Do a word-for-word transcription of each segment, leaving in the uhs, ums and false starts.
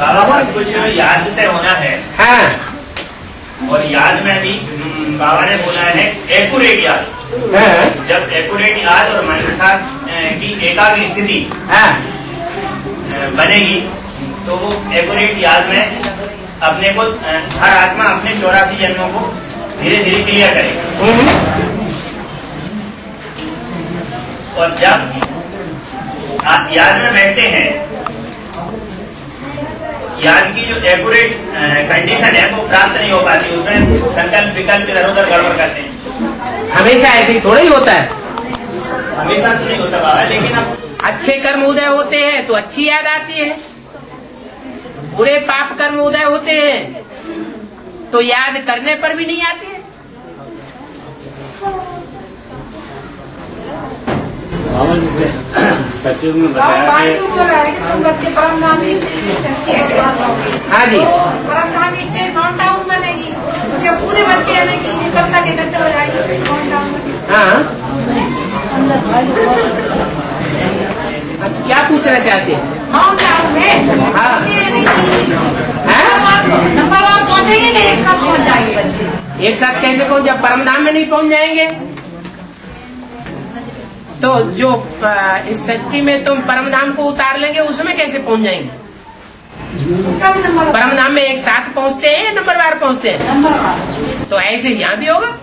बाबा सब कुछ याद से होना है। हाँ। और याद में भी बाबा ने बोला है एक्यूरेट याद। हाँ। जब एक्यूरेट याद और मन के साथ की एकाग्र स्थिति हाँ। बनेगी तो वो एक्यूरेट याद में अपने को हर आत्मा अपने चौरासी जन्मों को धीरे धीरे क्लियर करेगा। और जब आप याद में बैठते हैं, याद की जो एक्यूरेट कंडीशन है वो प्राप्त नहीं हो पाती, उसमें संकल्प विकल्प इधर उधर गड़बड़ करते हैं। हमेशा ऐसे ही थोड़ा ही होता है, हमेशा तो नहीं होता बाबा, लेकिन अब अच्छे कर्म उदय होते हैं तो अच्छी याद आती है, बुरे पाप कर्म उदय होते हैं तो याद करने पर भी नहीं आती है। सचिव में बताया कि हाँ जी, परमधामी स्टेट काउंट डाउन बनेगी, मुझे पूरे बच्चे आने की कब तक इकट्ठे हो जाएंगे काउंट डाउन। हाँ, क्या पूछना चाहते हैं? काउंट डाउन में हाँ, नंबर वन पहुंचेंगे कि एक साथ पहुंच जाएंगे बच्चे? एक साथ कैसे पहुंच, जब परमधाम में नहीं पहुंच जाएंगे तो जो इस सृष्टि में तुम परमधाम को उतार लेंगे उसमें कैसे पहुंच जाएंगे? परमधाम में एक साथ पहुंचते हैं या नंबरवार पहुंचते हैं? तो ऐसे यहाँ भी होगा।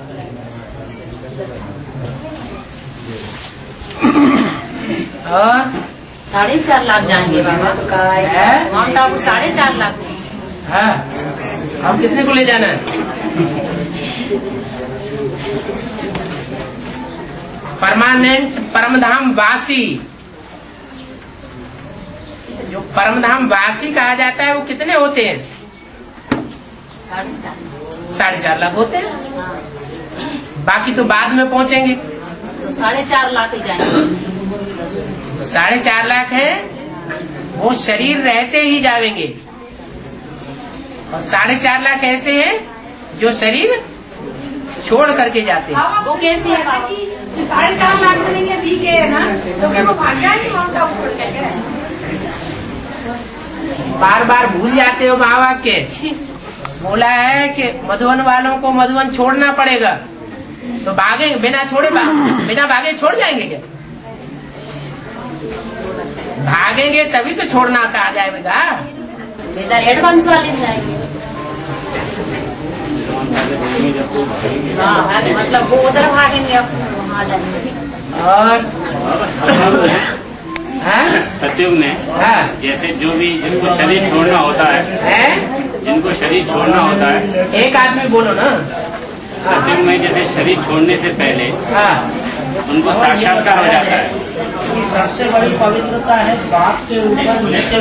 और साढ़े चार लाख जाएंगे बाबा माउंट आबू, साढ़े चार लाख। हाँ, अब कितने को ले जाना है? परमानेंट परमधाम वासी, जो परमधाम वासी कहा जाता है वो कितने होते हैं? साढ़े चार लाख होते हैं। बाकी तो बाद में पहुंचेंगे तो साढ़े चार लाख ही जाएंगे। साढ़े चार लाख है वो शरीर रहते ही जाएंगे, और साढ़े चार लाख ऐसे हैं जो शरीर छोड़ करके जाते हैं। वो कैसे है बाबा? साढ़े चार लाख बनेंगे ठीक है ना, तो फिर वो भाग जाएंगे माउंट आबू छोड़ के। बार बार भूल जाते हो बाबा के, बोला है कि मधुबन वालों को मधुबन छोड़ना पड़ेगा, तो भागे बिना छोड़े बिना भागे छोड़ जाएंगे क्या? भागेंगे तभी तो छोड़ना कहा जाएगा। इधर एडवांस वाले जाएंगे। हाँ, मतलब वो उधर भागेंगे, अब वहाँ जाएंगे। और सतयुग में हाँ, जैसे जो भी जिनको शरीर छोड़ना होता है, है? जिनको शरीर छोड़ना होता है, एक आदमी बोलो ना। सतयुग में जैसे शरीर छोड़ने से पहले हाँ, उनको साक्षात्कार हो जाता है। सबसे बड़ी पवित्रता है बाप के ऊपर नीचे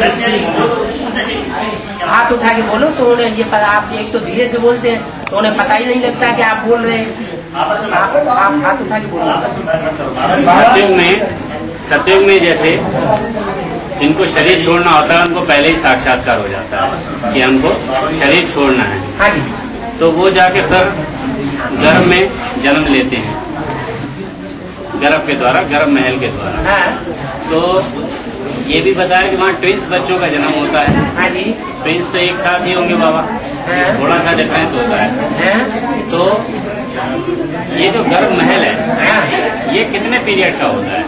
हाथ उठा के बोलो तो उन्हें ये पता, आप एक तो धीरे से बोलते हैं तो उन्हें पता ही नहीं लगता कि आप बोल रहे हैं। आप, आप हाथ उठा के बोलो। सतयुग में सतयुग में जैसे जिनको शरीर छोड़ना होता है उनको पहले ही साक्षात्कार हो जाता है कि हमको शरीर छोड़ना है। हाँ जी, तो वो जाके फिर गर्भ में जन्म लेते हैं, गर्भ के द्वारा, गर्भ महल के द्वारा। हाँ, तो ये भी बताया कि वहाँ ट्विंस बच्चों का जन्म होता है। हाँ जी, ट्विंस तो एक साथ ही होंगे बाबा, हाँ, थोड़ा सा डिफरेंस होता है। हाँ, तो ये जो गर्भ महल है, हाँ, ये कितने पीरियड का होता है?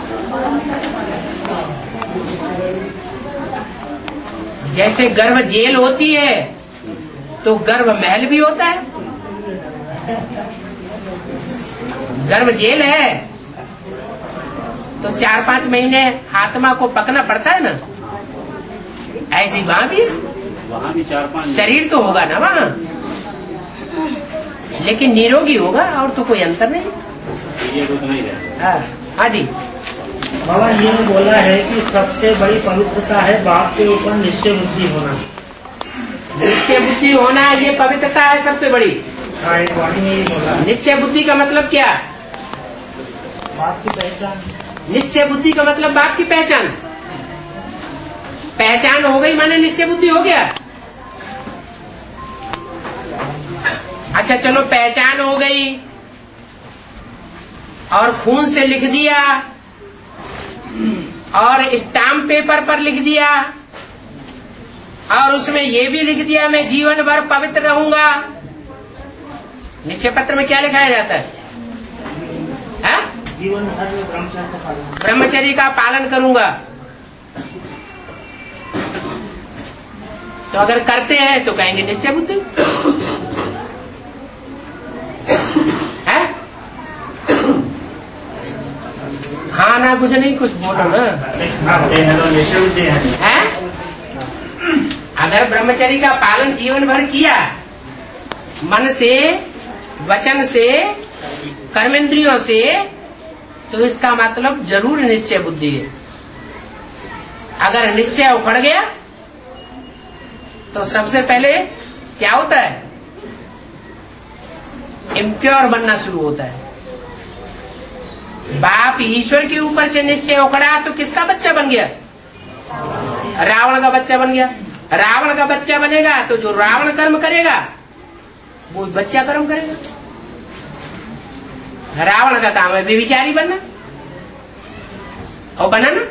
जैसे गर्भ जेल होती है तो गर्भ महल भी होता है। गर्भ जेल है तो चार पांच महीने आत्मा को पकना पड़ता है ना, ऐसे ही वहां भी वहाँ भी चार पांच शरीर तो होगा ना वहाँ, लेकिन निरोगी होगा और तो कोई अंतर नहीं। पीरियड उतना ही रहता है। हाँ, हाँ जी, बाबा ये बोला है कि सबसे बड़ी पवित्रता है बाप के ऊपर निश्चय बुद्धि होना। निश्चय बुद्धि होना ये पवित्रता है सबसे बड़ी। हाँ, एक वाणी में ये बोला है। निश्चय बुद्धि का मतलब क्या? बाप की पहचान। निश्चय बुद्धि का मतलब बाप की पहचान। पहचान हो गई माने निश्चय बुद्धि हो गया। अच्छा चलो, पहचान हो गई और खून से लिख दिया और स्टाम्प पेपर पर लिख दिया और उसमें ये भी लिख दिया मैं जीवन भर पवित्र रहूंगा। निश्चय पत्र में क्या लिखाया जाता है? है? जीवन भर ब्रह्मचर्य का पालन ब्रह्मचर्य का पालन करूंगा। तो अगर करते हैं तो कहेंगे निश्चय बुद्धि है। हाँ ना कुछ नहीं, कुछ बोलो ना। निश्चय बुद्धि है? अगर ब्रह्मचर्य का पालन जीवन भर किया, मन से, वचन से, कर्मेंद्रियों से, तो इसका मतलब जरूर निश्चय बुद्धि है। अगर निश्चय उखड़ गया तो सबसे पहले क्या होता है? इम्प्योर बनना शुरू होता है। बाप ईश्वर के ऊपर से निश्चय उखड़ा तो किसका बच्चा बन गया? रावण का बच्चा बन गया। रावण का बच्चा बनेगा तो जो रावण कर्म करेगा वो बच्चा कर्म करेगा। रावण का काम है व्यभिचारी बनना, और बना ना।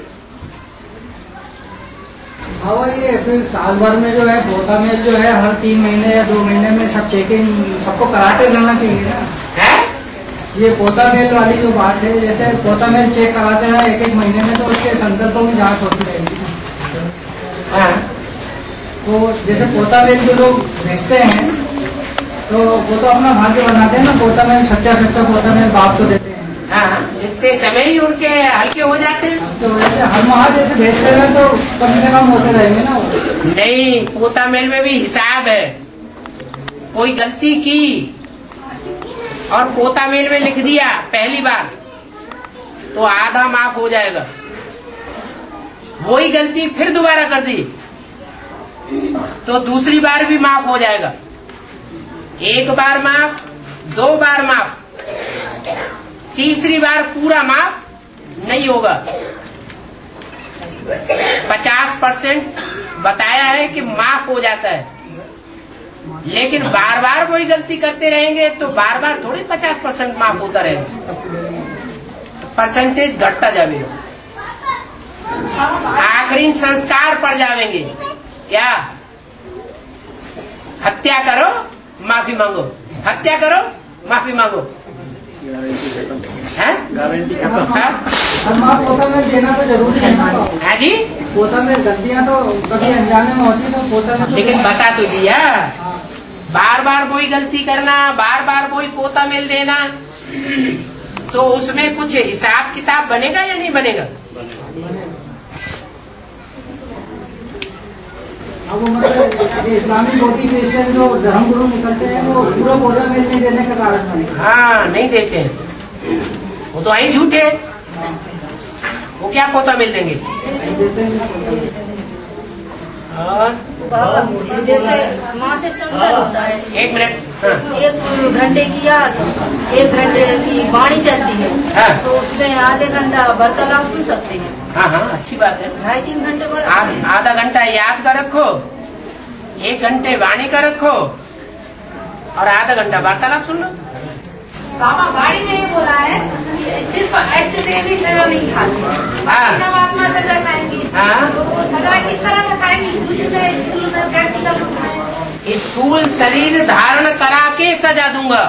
और ये फिर साल भर में जो है पोता मेल जो है हर तीन महीने या दो महीने में सब चेकिंग सबको कराते रहना चाहिए ना है? ये पोता मेल वाली जो बात है, जैसे पोता मेल चेक कराते हैं एक एक महीने में, तो उसके संकल्पों की जांच होती रहेगी। हाँ। तो जैसे पोता मेल जो लोग भेजते हैं तो वो तो अपना भाग्य बनाते हैं ना, पोता मेल सच्चा सच्चा पोता मेल बाप को देते हैं। हाँ, इतने समय ही उनके हल्के हो जाते हैं। तो वैसे हर माह जैसे भेजते हैं तो कम से कम होते रहेंगे ना। नहीं, पोता मेल में भी हिसाब है। कोई गलती की और पोता मेल में लिख दिया पहली बार तो आधा माफ हो जाएगा। वही गलती फिर दोबारा कर दी तो दूसरी बार भी माफ हो जाएगा। एक बार माफ, दो बार माफ, तीसरी बार पूरा माफ नहीं होगा। पचास परसेंट बताया है कि माफ हो जाता है, लेकिन बार बार वही गलती करते रहेंगे तो बार बार थोड़ी पचास परसेंट माफ होता रहेगा, परसेंटेज घटता जाएगा। आखिरी संस्कार पड़ जाएंगे। क्या? हत्या करो माफी मांगो, हत्या करो माफी मांगो। है? पोता मेल देना तो जरूरी है। हाँ जी, पोता मेल गलतियां तो कभी अनजाने में होती तो पोता मेल, लेकिन बता तो दिया। बार बार वही गलती करना, बार बार वही पोता मेल देना, तो उसमें कुछ हिसाब किताब बनेगा या नहीं बनेगा? अब मतलब इस्लामिक मोटिवेशन जो धर्म गुरु निकलते हैं वो पूरा पोता मेल नहीं देने का कारण बनेगा। हाँ, नहीं देते हैं, वो तो आई झूठे। वो क्या पोता मेल देंगे? और जैसे मासिक संकर होता है, एक मिनट, हाँ। एक घंटे की या एक घंटे की वाणी चलती है, हाँ। तो उसमें आधे घंटा वार्तालाप सुन सकते हैं। हाँ हाँ, अच्छी बात है। ढाई तीन घंटे बाद आ- आधा घंटा याद कर रखो, एक घंटे वाणी का रखो और आधा घंटा वार्तालाप सुन लो। बाबा गाड़ी में ये बोला है सिर्फ अष्ट देवी सजा नहीं खाती, हाँ। जब आत्मा सजा खाएंगी हाँ। तो वो सजा किस तरह से खाएंगी? दूध में स्कूल में प्रैक्टिकल में स्थूल शरीर धारण करा के सजा दूंगा।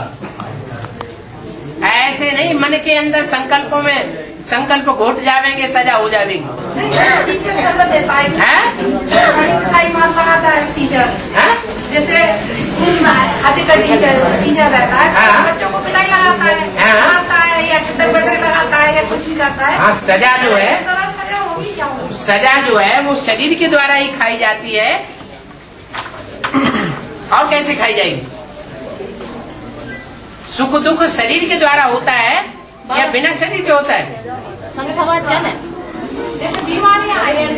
ऐसे नहीं मन के अंदर संकल्पों में संकल्प घोट जावेंगे, सजा हो जाएगी। टीचर सजा देता है, हैं? मार बनाता है टीचर। हैं? जैसे स्कूल में आते का टीचर टीचर रहता है, हाँ। बच्चों को पिटाई लगाता है, हाँ। मारता है या कितने बड़े लगाता है या कुछ भी करता है। हाँ, सजा जो है, इस तरह सजा होगी क्या होगी? सजा जो है वो शरीर के द्वारा ही खाई जाती है। और कैसे खाई जाएगी? सुख दुख शरीर के द्वारा होता है या बिना शरीर के होता है? संसवाद चले जैसे बीमारियां आई हैं,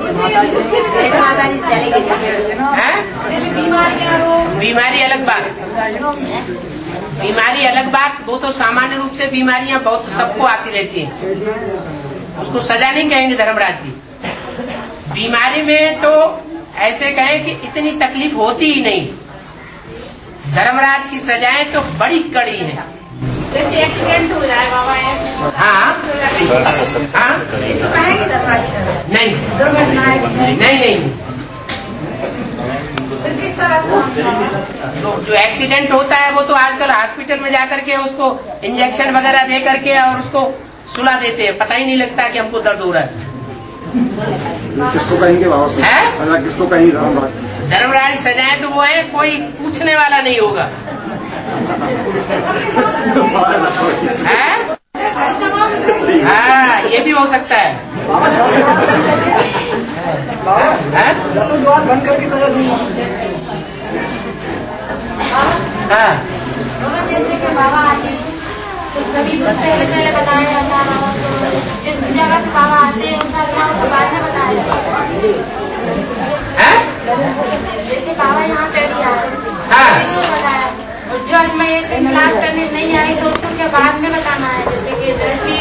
हैं? जैसे बीमारियां रोग बीमारी अलग बात, बीमारी अलग बात। वो तो सामान्य रूप से बीमारियां बहुत सबको आती रहती हैं, उसको सजा नहीं कहेंगे धर्मराज की। बीमारी में तो ऐसे कहें कि इतनी तकलीफ होती ही नहीं। धर्मराज की सजाएं तो बड़ी कड़ी है। जैसे एक्सीडेंट हो जाए बाबा है, हाँ हाँ, कहेंगे धर्मराज नहीं दुर्घटना है, नहीं नहीं किस तरह से? तो जो एक्सीडेंट होता है वो तो आजकल हॉस्पिटल में जाकर के उसको इंजेक्शन वगैरह दे करके और उसको सुला देते हैं, पता ही नहीं लगता कि हमको दर्द हो रहा है। किसको कहेंगे बाबा सजा, किसको कहेंगे धर्मराज? धर्मराज सजाए तो वो है, कोई पूछने वाला नहीं होगा। है? हाँ, ये भी हो सकता है। दसों द्वार बंद करके सजा दूंगा। हाँ, जैसे कि बाबा आते हैं तो सभी कुछ पहले पहले बताया जाता है, तो जिस जगह से बाबा आते हैं उसका नाम तो बाद में बताया जाता है। जैसे बाबा यहाँ पे भी आए तो बताया, और जो आज मैं एक क्लास करने नहीं आई तो उसको क्या बाद में बताना है, जैसे कि दृष्टि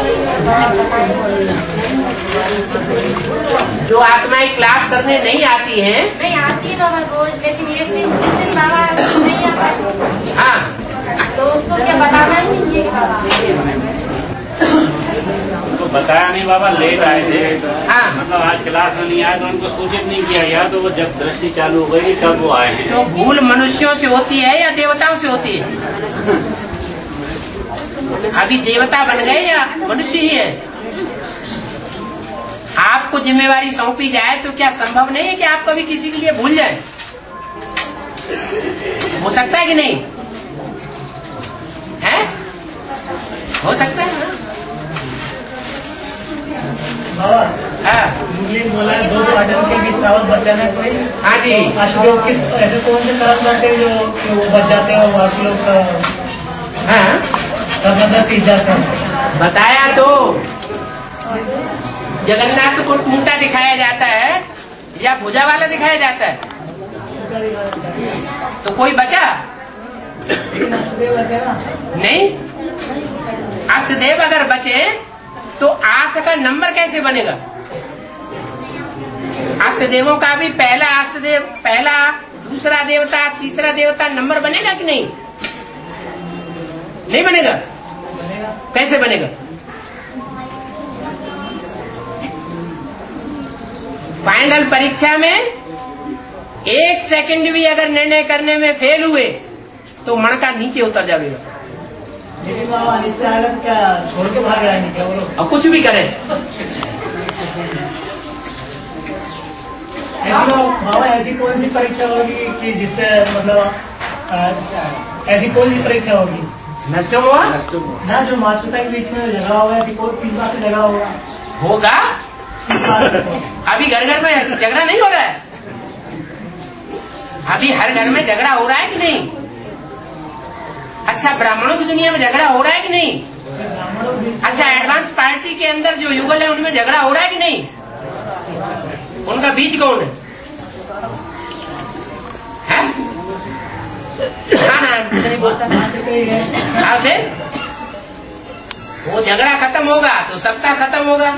जो आत्माएं क्लास करने नहीं आती हैं, नहीं आती तो मैं रोज, लेकिन एक दिन जिस दिन बाबा नहीं आ पाए हाँ, तो उसको क्या बताना ही नहीं है कि बाबा तो बताया नहीं, बाबा लेट आए थे। हाँ, मतलब आज क्लास में नहीं आए तो उनको सूचित नहीं किया गया, तो वो जब दृष्टि चालू हो गई तब वो आए हैं। तो भूल मनुष्यों से होती है या देवताओं से होती है? अभी देवता बन गए या मनुष्य ही है? आपको जिम्मेवारी सौंपी जाए तो क्या संभव नहीं है कि आप कभी किसी के लिए भूल जाए? हो सकता है कि नहीं है? हो सकता है ना? बाबा हाँ, इंग्लिश बोला है, दो पार्टन के बीच सावध बचाना है कोई। हाँ जी। अशोक किस ऐसे कौन से कर्म करते हैं जो कि वो बच जाते हैं और बाकी लोग सब हाँ, सब अंदर पीस जाते हैं? बताया तो, जगन्नाथ को टूटा दिखाया जाता है या भुजा वाला दिखाया जाता है? तो कोई बचा नहीं? अष्टदेव अगर बचे तो आठ का नंबर कैसे बनेगा? अष्टदेवों का भी पहला अष्टदेव, पहला दूसरा देवता, तीसरा देवता नंबर बनेगा कि नहीं? नहीं बनेगा। कैसे बनेगा? फाइनल परीक्षा में एक सेकंड भी अगर निर्णय करने में फेल हुए तो मणका नीचे उतर जाएगा। लेकिन बाबा इससे अलग क्या छोड़ के भाग जाएंगे क्या वो लोग? अब कुछ भी करें। ऐसी बाबा ऐसी कौन सी परीक्षा होगी कि जिससे मतलब आ, ऐसी कौन सी परीक्षा होगी नष्ट हुआ ना जो माता पिता के बीच में झगड़ा होगा, ऐसी कोई किस बात से झगड़ा होगा? होगा। अभी घर घर में झगड़ा नहीं हो रहा है? अभी हर घर में झगड़ा हो रहा है कि नहीं? अच्छा, ब्राह्मणों की दुनिया में झगड़ा हो रहा है कि नहीं? अच्छा, एडवांस पार्टी के अंदर जो युगल है उनमें झगड़ा हो रहा है कि नहीं? उनका बीज कौन है? है? हाँ ना, कुछ नहीं बोलता। हाँ, फिर वो झगड़ा खत्म होगा तो सबका खत्म होगा।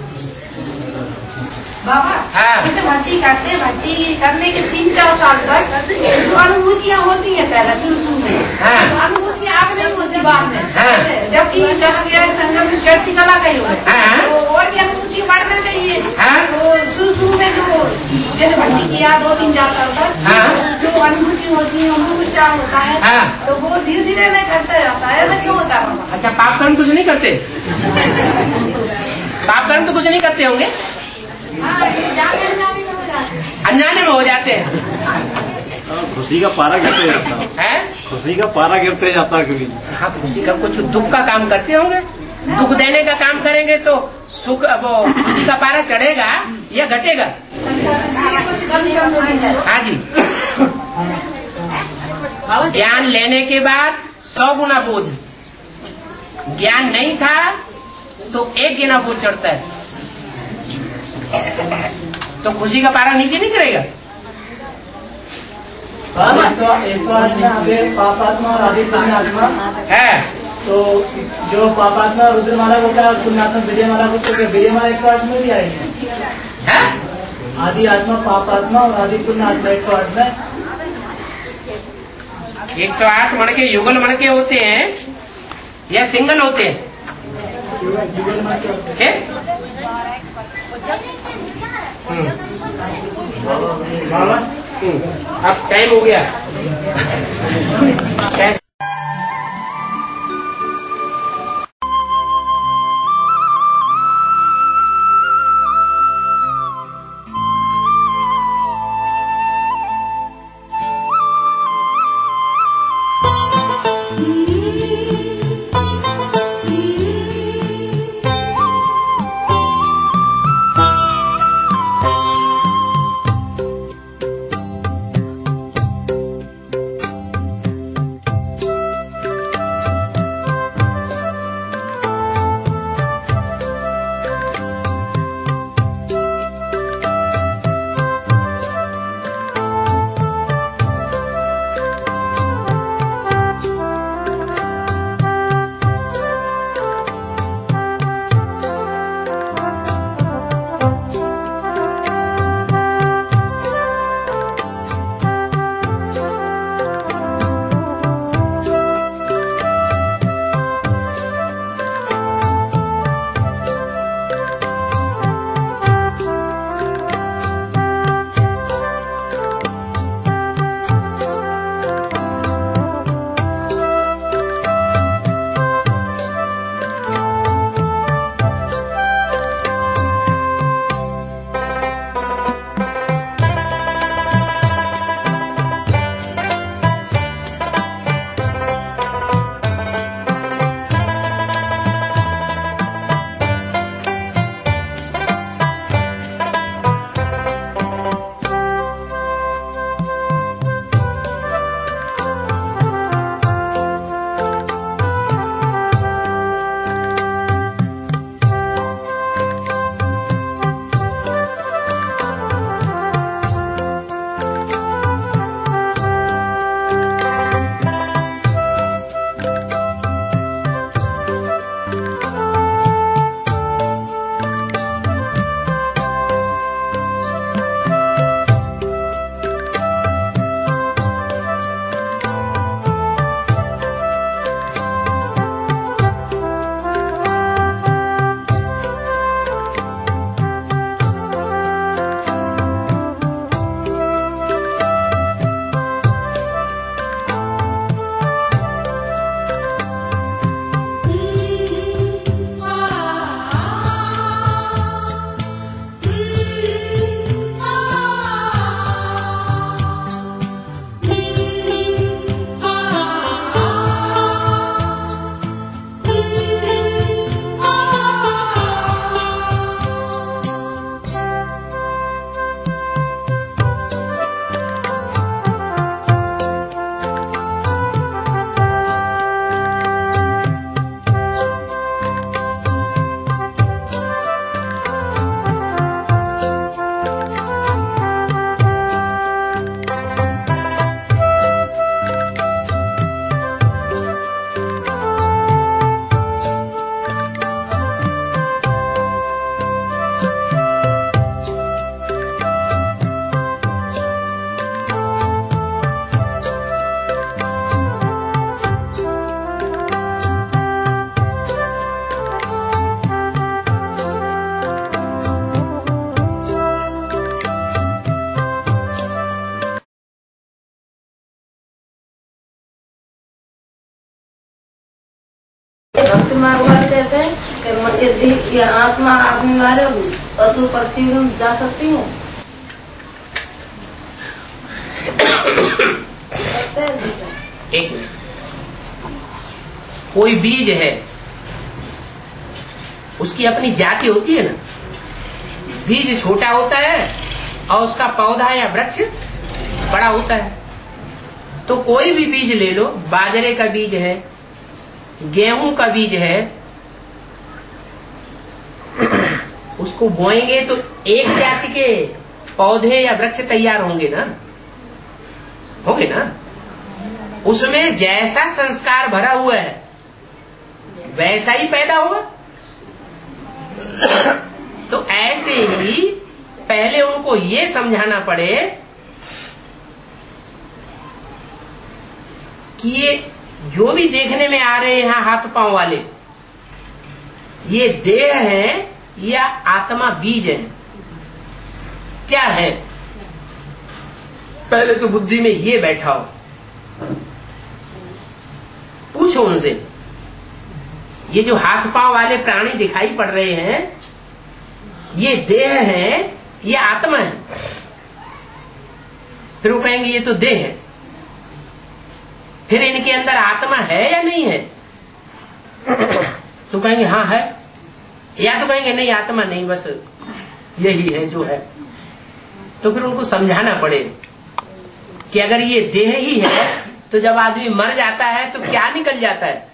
बाबा हाँ। जैसे भर्ती करते हैं, भर्ती करने के तीन चार साल तक जो अनुभूतियाँ होती है पहले शुरू शुरू में, हाँ। तो अनुभूतियाँ आगे नहीं होती बाद में, हाँ। जबकि जब संगम में चढ़ती कला गई हो हाँ। तो और भी अनुभूति बढ़ना चाहिए। हाँ। तो शुरू शुरू में जो जैसे भर्ती किया दो तीन चार साल तक, हाँ। जो अनुभूति होती है उनको उत्साह होता है, हाँ। तो वो धीरे धीरे नहीं करता जाता है। ऐसा क्यों होता है? अच्छा, पाप कर्म कुछ नहीं करते? पाप कर्म तो कुछ नहीं करते होंगे? हाँ, ये जाने अनजाने में हो जाते हैं। अनजाने में हो जाते हैं। खुशी का पारा गिरते जाता है? खुशी का पारा गिरते जाता कभी। हाँ, खुशी का कुछ दुख का काम करते होंगे। दुख देने का काम करेंगे तो सुख वो खुशी का पारा चढ़ेगा या घटेगा? हाँ जी। ज्ञान लेने के बाद सौ गुना बोझ, ज्ञान नहीं था तो एक गुना बोझ चढ़ता है। तो खुशी का पारा नीचे नहीं करेगा। पापात्मा और आदि पुण्यात्मा है तो जो पापात्मा रुद्रमाला होता है और पुण्यात्मा विजयमाला होता है, विजयमाला एक सौ आठ में भी आएगी। है? आदि आत्मा पापात्मा और आदि पुण्यात्मा एक सौ आठ में एक सौ आठ मणके युगल मणके होते हैं या सिंगल होते हैं? युगल में क्या होता है? हम्म। बाबा अब टाइम हो गया। भक्ति मार्ग वाले कहते हैं कि यदि आत्मा आदमी वाले पशु पक्षी में जा सकती है। एक मिनट, कोई बीज है उसकी अपनी जाति होती है ना। बीज छोटा होता है और उसका पौधा या वृक्ष बड़ा होता है। तो कोई भी बीज ले लो, बाजरे का बीज है, गेहूं का बीज है, उसको बोएंगे तो एक जाति के पौधे या वृक्ष तैयार होंगे ना, होंगे ना। उसमें जैसा संस्कार भरा हुआ है वैसा ही पैदा होगा। तो ऐसे ही पहले उनको ये समझाना पड़े कि ये जो भी देखने में आ रहे हैं यहाँ हाथ पांव वाले, ये देह है या आत्मा बीज है, क्या है? पहले तो बुद्धि में ये बैठा हो, पूछो उनसे, ये जो हाथ पांव वाले प्राणी दिखाई पड़ रहे हैं, ये देह है, ये आत्मा है? फिर वो कहेंगे ये तो देह है। फिर इनके अंदर आत्मा है या नहीं है? तो कहेंगे हाँ है, या तो कहेंगे नहीं आत्मा नहीं, बस यही है जो है। तो फिर उनको समझाना पड़े कि अगर ये देह ही है तो जब आदमी मर जाता है तो क्या निकल जाता है?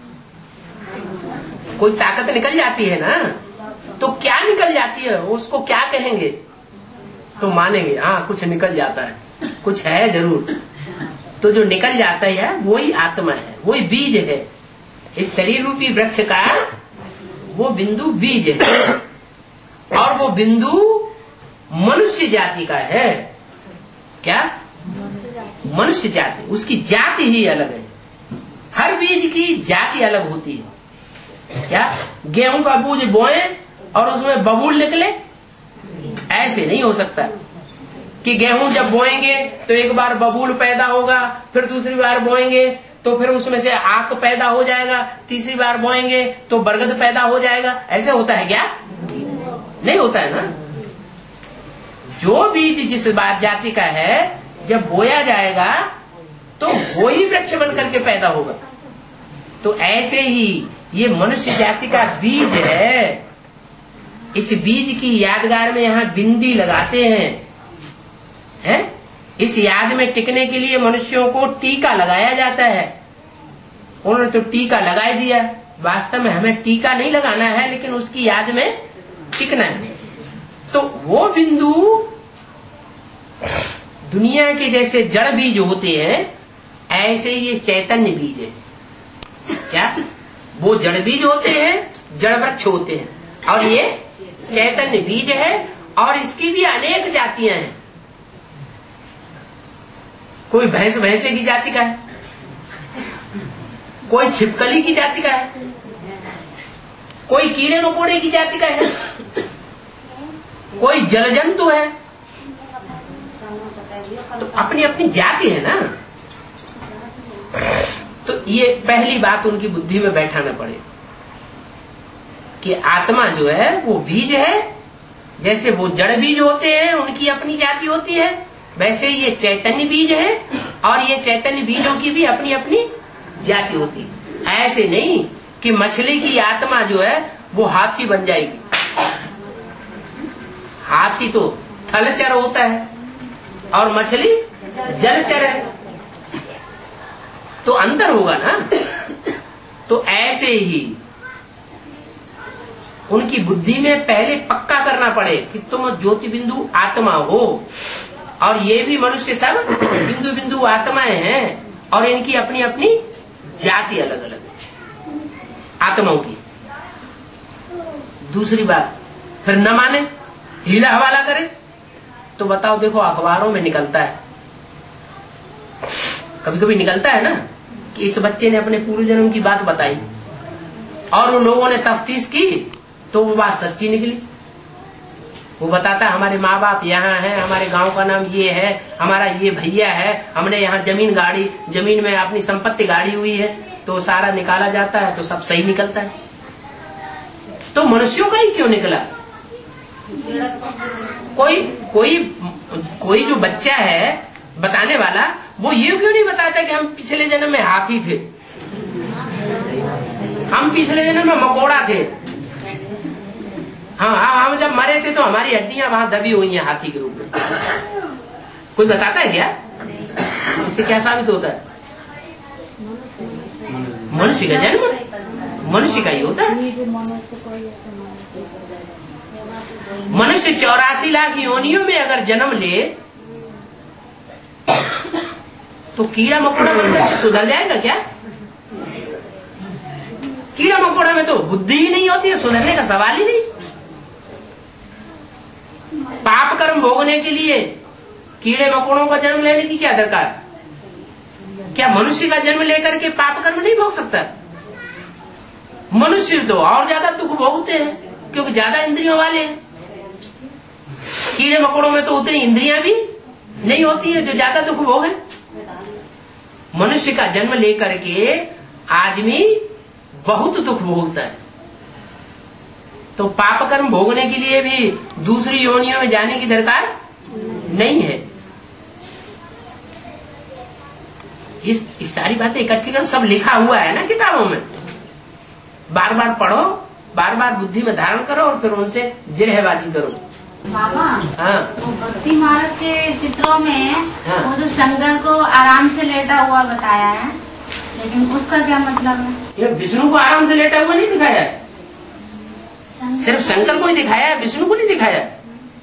कोई ताकत निकल जाती है ना, तो क्या निकल जाती है, उसको क्या कहेंगे? तो मानेंगे हाँ कुछ निकल जाता है, कुछ है जरूर। तो जो निकल जाता है वही आत्मा है, वही बीज है। इस शरीर रूपी वृक्ष का वो बिंदु बीज है, और वो बिंदु मनुष्य जाति का है। क्या? मनुष्य जाति, उसकी जाति ही अलग है। हर बीज की जाति अलग होती है। क्या गेहूं का बीज बोए और उसमें बबूल निकले? ऐसे नहीं हो सकता कि गेहूं जब बोएंगे तो एक बार बबूल पैदा होगा, फिर दूसरी बार बोएंगे तो फिर उसमें से आक पैदा हो जाएगा, तीसरी बार बोएंगे तो बरगद पैदा हो जाएगा। ऐसे होता है क्या? नहीं होता है ना। जो बीज जिस बात जाति का है जब बोया जाएगा तो वो ही वृक्ष बन करके पैदा होगा। तो ऐसे ही ये मनुष्य जाति का बीज है। इस बीज की यादगार में यहाँ बिंदी लगाते हैं, हैं? इस याद में टिकने के लिए मनुष्यों को टीका लगाया जाता है। उन्होंने तो टीका लगा दिया, वास्तव में हमें टीका नहीं लगाना है, लेकिन उसकी याद में टिकना है। तो वो बिंदु दुनिया के जैसे जड़ बीज होते हैं, ऐसे ये चैतन्य बीज है। क्या? वो जड़ बीज होते हैं, जड़ वृक्ष होते हैं, और ये चैतन्य बीज है। और इसकी भी अनेक जातियां हैं। कोई भैंस भैंसे की जाति का है, कोई छिपकली की जाति का है, कोई कीड़े मकोड़े की जाति का है, कोई जल जंतु है। तो अपनी अपनी जाति है ना। तो ये पहली बात उनकी बुद्धि में बैठाना पड़े कि आत्मा जो है वो बीज है। जैसे वो जड़ बीज होते हैं, उनकी अपनी जाति होती है, वैसे ये चैतन्य बीज है, और ये चैतन्य बीजों की भी अपनी अपनी जाति होती है। ऐसे नहीं कि मछली की आत्मा जो है वो हाथी बन जाएगी। हाथी तो थलचर होता है और मछली जलचर है, तो अंतर होगा ना। तो ऐसे ही उनकी बुद्धि में पहले पक्का करना पड़े कि तुम ज्योति बिंदु आत्मा हो, और ये भी मनुष्य सब बिंदु बिंदु आत्माएं हैं, और इनकी अपनी अपनी जाति अलग अलग है आत्माओं की। दूसरी बात, फिर न माने, हीला हवाला करे, तो बताओ देखो अखबारों में निकलता है, कभी कभी निकलता है ना कि इस बच्चे ने अपने पूर्व जन्म की बात बताई और उन लोगों ने तफ्तीश की तो वो बात सच्ची निकली। वो बताता है हमारे माँ बाप यहाँ हैं, हमारे गांव का नाम ये है, हमारा ये भैया है, हमने यहाँ जमीन गाड़ी, जमीन में अपनी संपत्ति गाड़ी हुई है, तो सारा निकाला जाता है तो सब सही निकलता है। तो मनुष्यों का ही क्यों निकला? कोई कोई कोई जो बच्चा है बताने वाला, वो ये क्यों नहीं बताता कि हम पिछले जन्म में हाथी थे, हम पिछले जन्म में मकोड़ा थे, हाँ हाँ हम जब मरे थे तो हमारी हड्डियां वहां दबी हुई हैं हाथी के रूप में। कोई बताता है क्या? इससे क्या साबित होता है? मनुष्य का जन्म मनुष्य का ही होता है। मनुष्य चौरासी लाख योनियों में अगर जन्म ले तो कीड़ा मकोड़ा बनकर सुधर जाएगा क्या? कीड़ा मकोड़ा में तो बुद्धि ही नहीं होती है, सुधरने का सवाल ही नहीं। पाप कर्म भोगने के लिए कीड़े मकोड़ों का जन्म लेने की क्या दरकार? क्या मनुष्य का जन्म लेकर के पाप कर्म नहीं भोग सकता? मनुष्य तो और ज्यादा दुख भोगते हैं क्योंकि ज्यादा इंद्रियों वाले हैं। कीड़े मकोड़ों में तो उतनी इंद्रियां भी नहीं होती है, जो ज्यादा दुख भोगे। मनुष्य का जन्म लेकर के आदमी बहुत दुख भोगता है, तो पाप कर्म भोगने के लिए भी दूसरी योनियों में जाने की दरकार नहीं है। इस, इस सारी बातें इकट्ठी करो, सब लिखा हुआ है ना किताबों में, बार बार पढ़ो, बार बार बुद्धि में धारण करो और फिर उनसे जिरहबाजी करो। बाबा, हाँ, वो भक्ति मार्ग के चित्रों में हाँ, वो जो शंकर को आराम से लेटा हुआ बताया है, लेकिन उसका क्या मतलब है? ये विष्णु को आराम से लेटा हुआ नहीं दिखाया है, सिर्फ शंकर को ही दिखाया है, विष्णु को नहीं दिखाया है।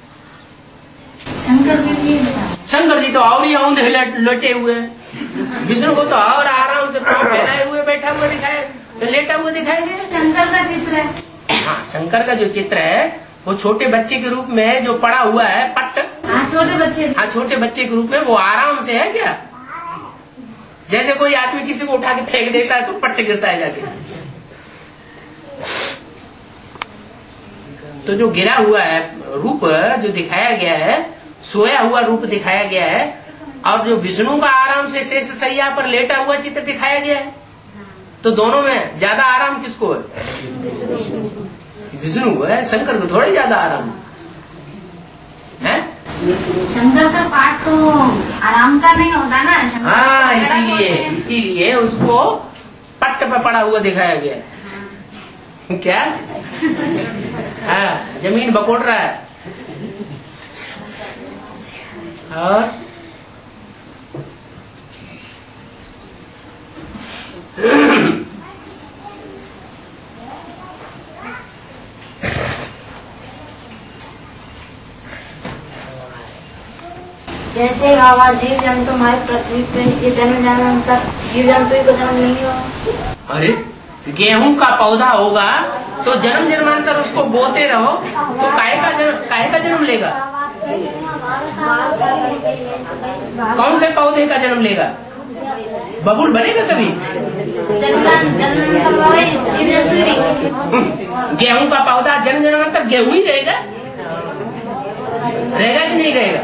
शंकर के लिए बताया। शंकर जी तो और ही औंधे लेटे हुए हैं, विष्णु को तो और आराम से पाँव फैलाए हुए बैठा हुआ दिखाया, तो लेटा हुआ दिखाया गया। शंकर का चित्र है। हाँ, शंकर का जो चित्र है वो छोटे बच्चे के रूप में जो पड़ा हुआ है पट्ट, हाँ छोटे बच्चे, हाँ छोटे बच्चे के रूप में, वो आराम से है क्या? जैसे कोई आदमी किसी को उठा के फेंक देता है तो पट्ट गिरता है जाके। तो जो गिरा हुआ है रूप जो दिखाया गया है, सोया हुआ रूप दिखाया गया है, और जो विष्णु का आराम से शेष सैया पर लेटा हुआ चित्र दिखाया गया है, तो दोनों में ज्यादा आराम किसको है? विष्णु को है, शंकर को थोड़ा ज्यादा आराम है। शंकर का पाठ तो आराम का नहीं होता ना। हाँ, इसीलिए इसीलिए उसको पट्ट पे पड़ा हुआ दिखाया गया है। क्या? हाँ, जमीन बकोट रहा है। और जैसे बाबा जीव जंतु हमारे पृथ्वी पे ये जन्म जन्मांतर जीव जंतु को जन्म नहीं होगा। अरे गेहूं का पौधा होगा तो जन्म जन्मांतर उसको बोते रहो तो काहे का जन्म काहे का जन्म लेगा? कौन से पौधे का जन्म लेगा? बबूल बनेगा कभी? गेहूं का पौधा जन्म जन्मांतर गेहूं ही रहेगा, रहेगा कि नहीं रहेगा?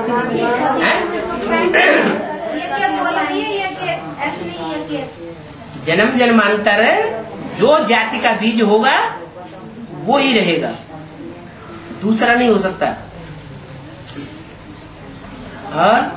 जन्म जन्मांतर जो जाति का बीज होगा वो ही रहेगा, दूसरा नहीं हो सकता। और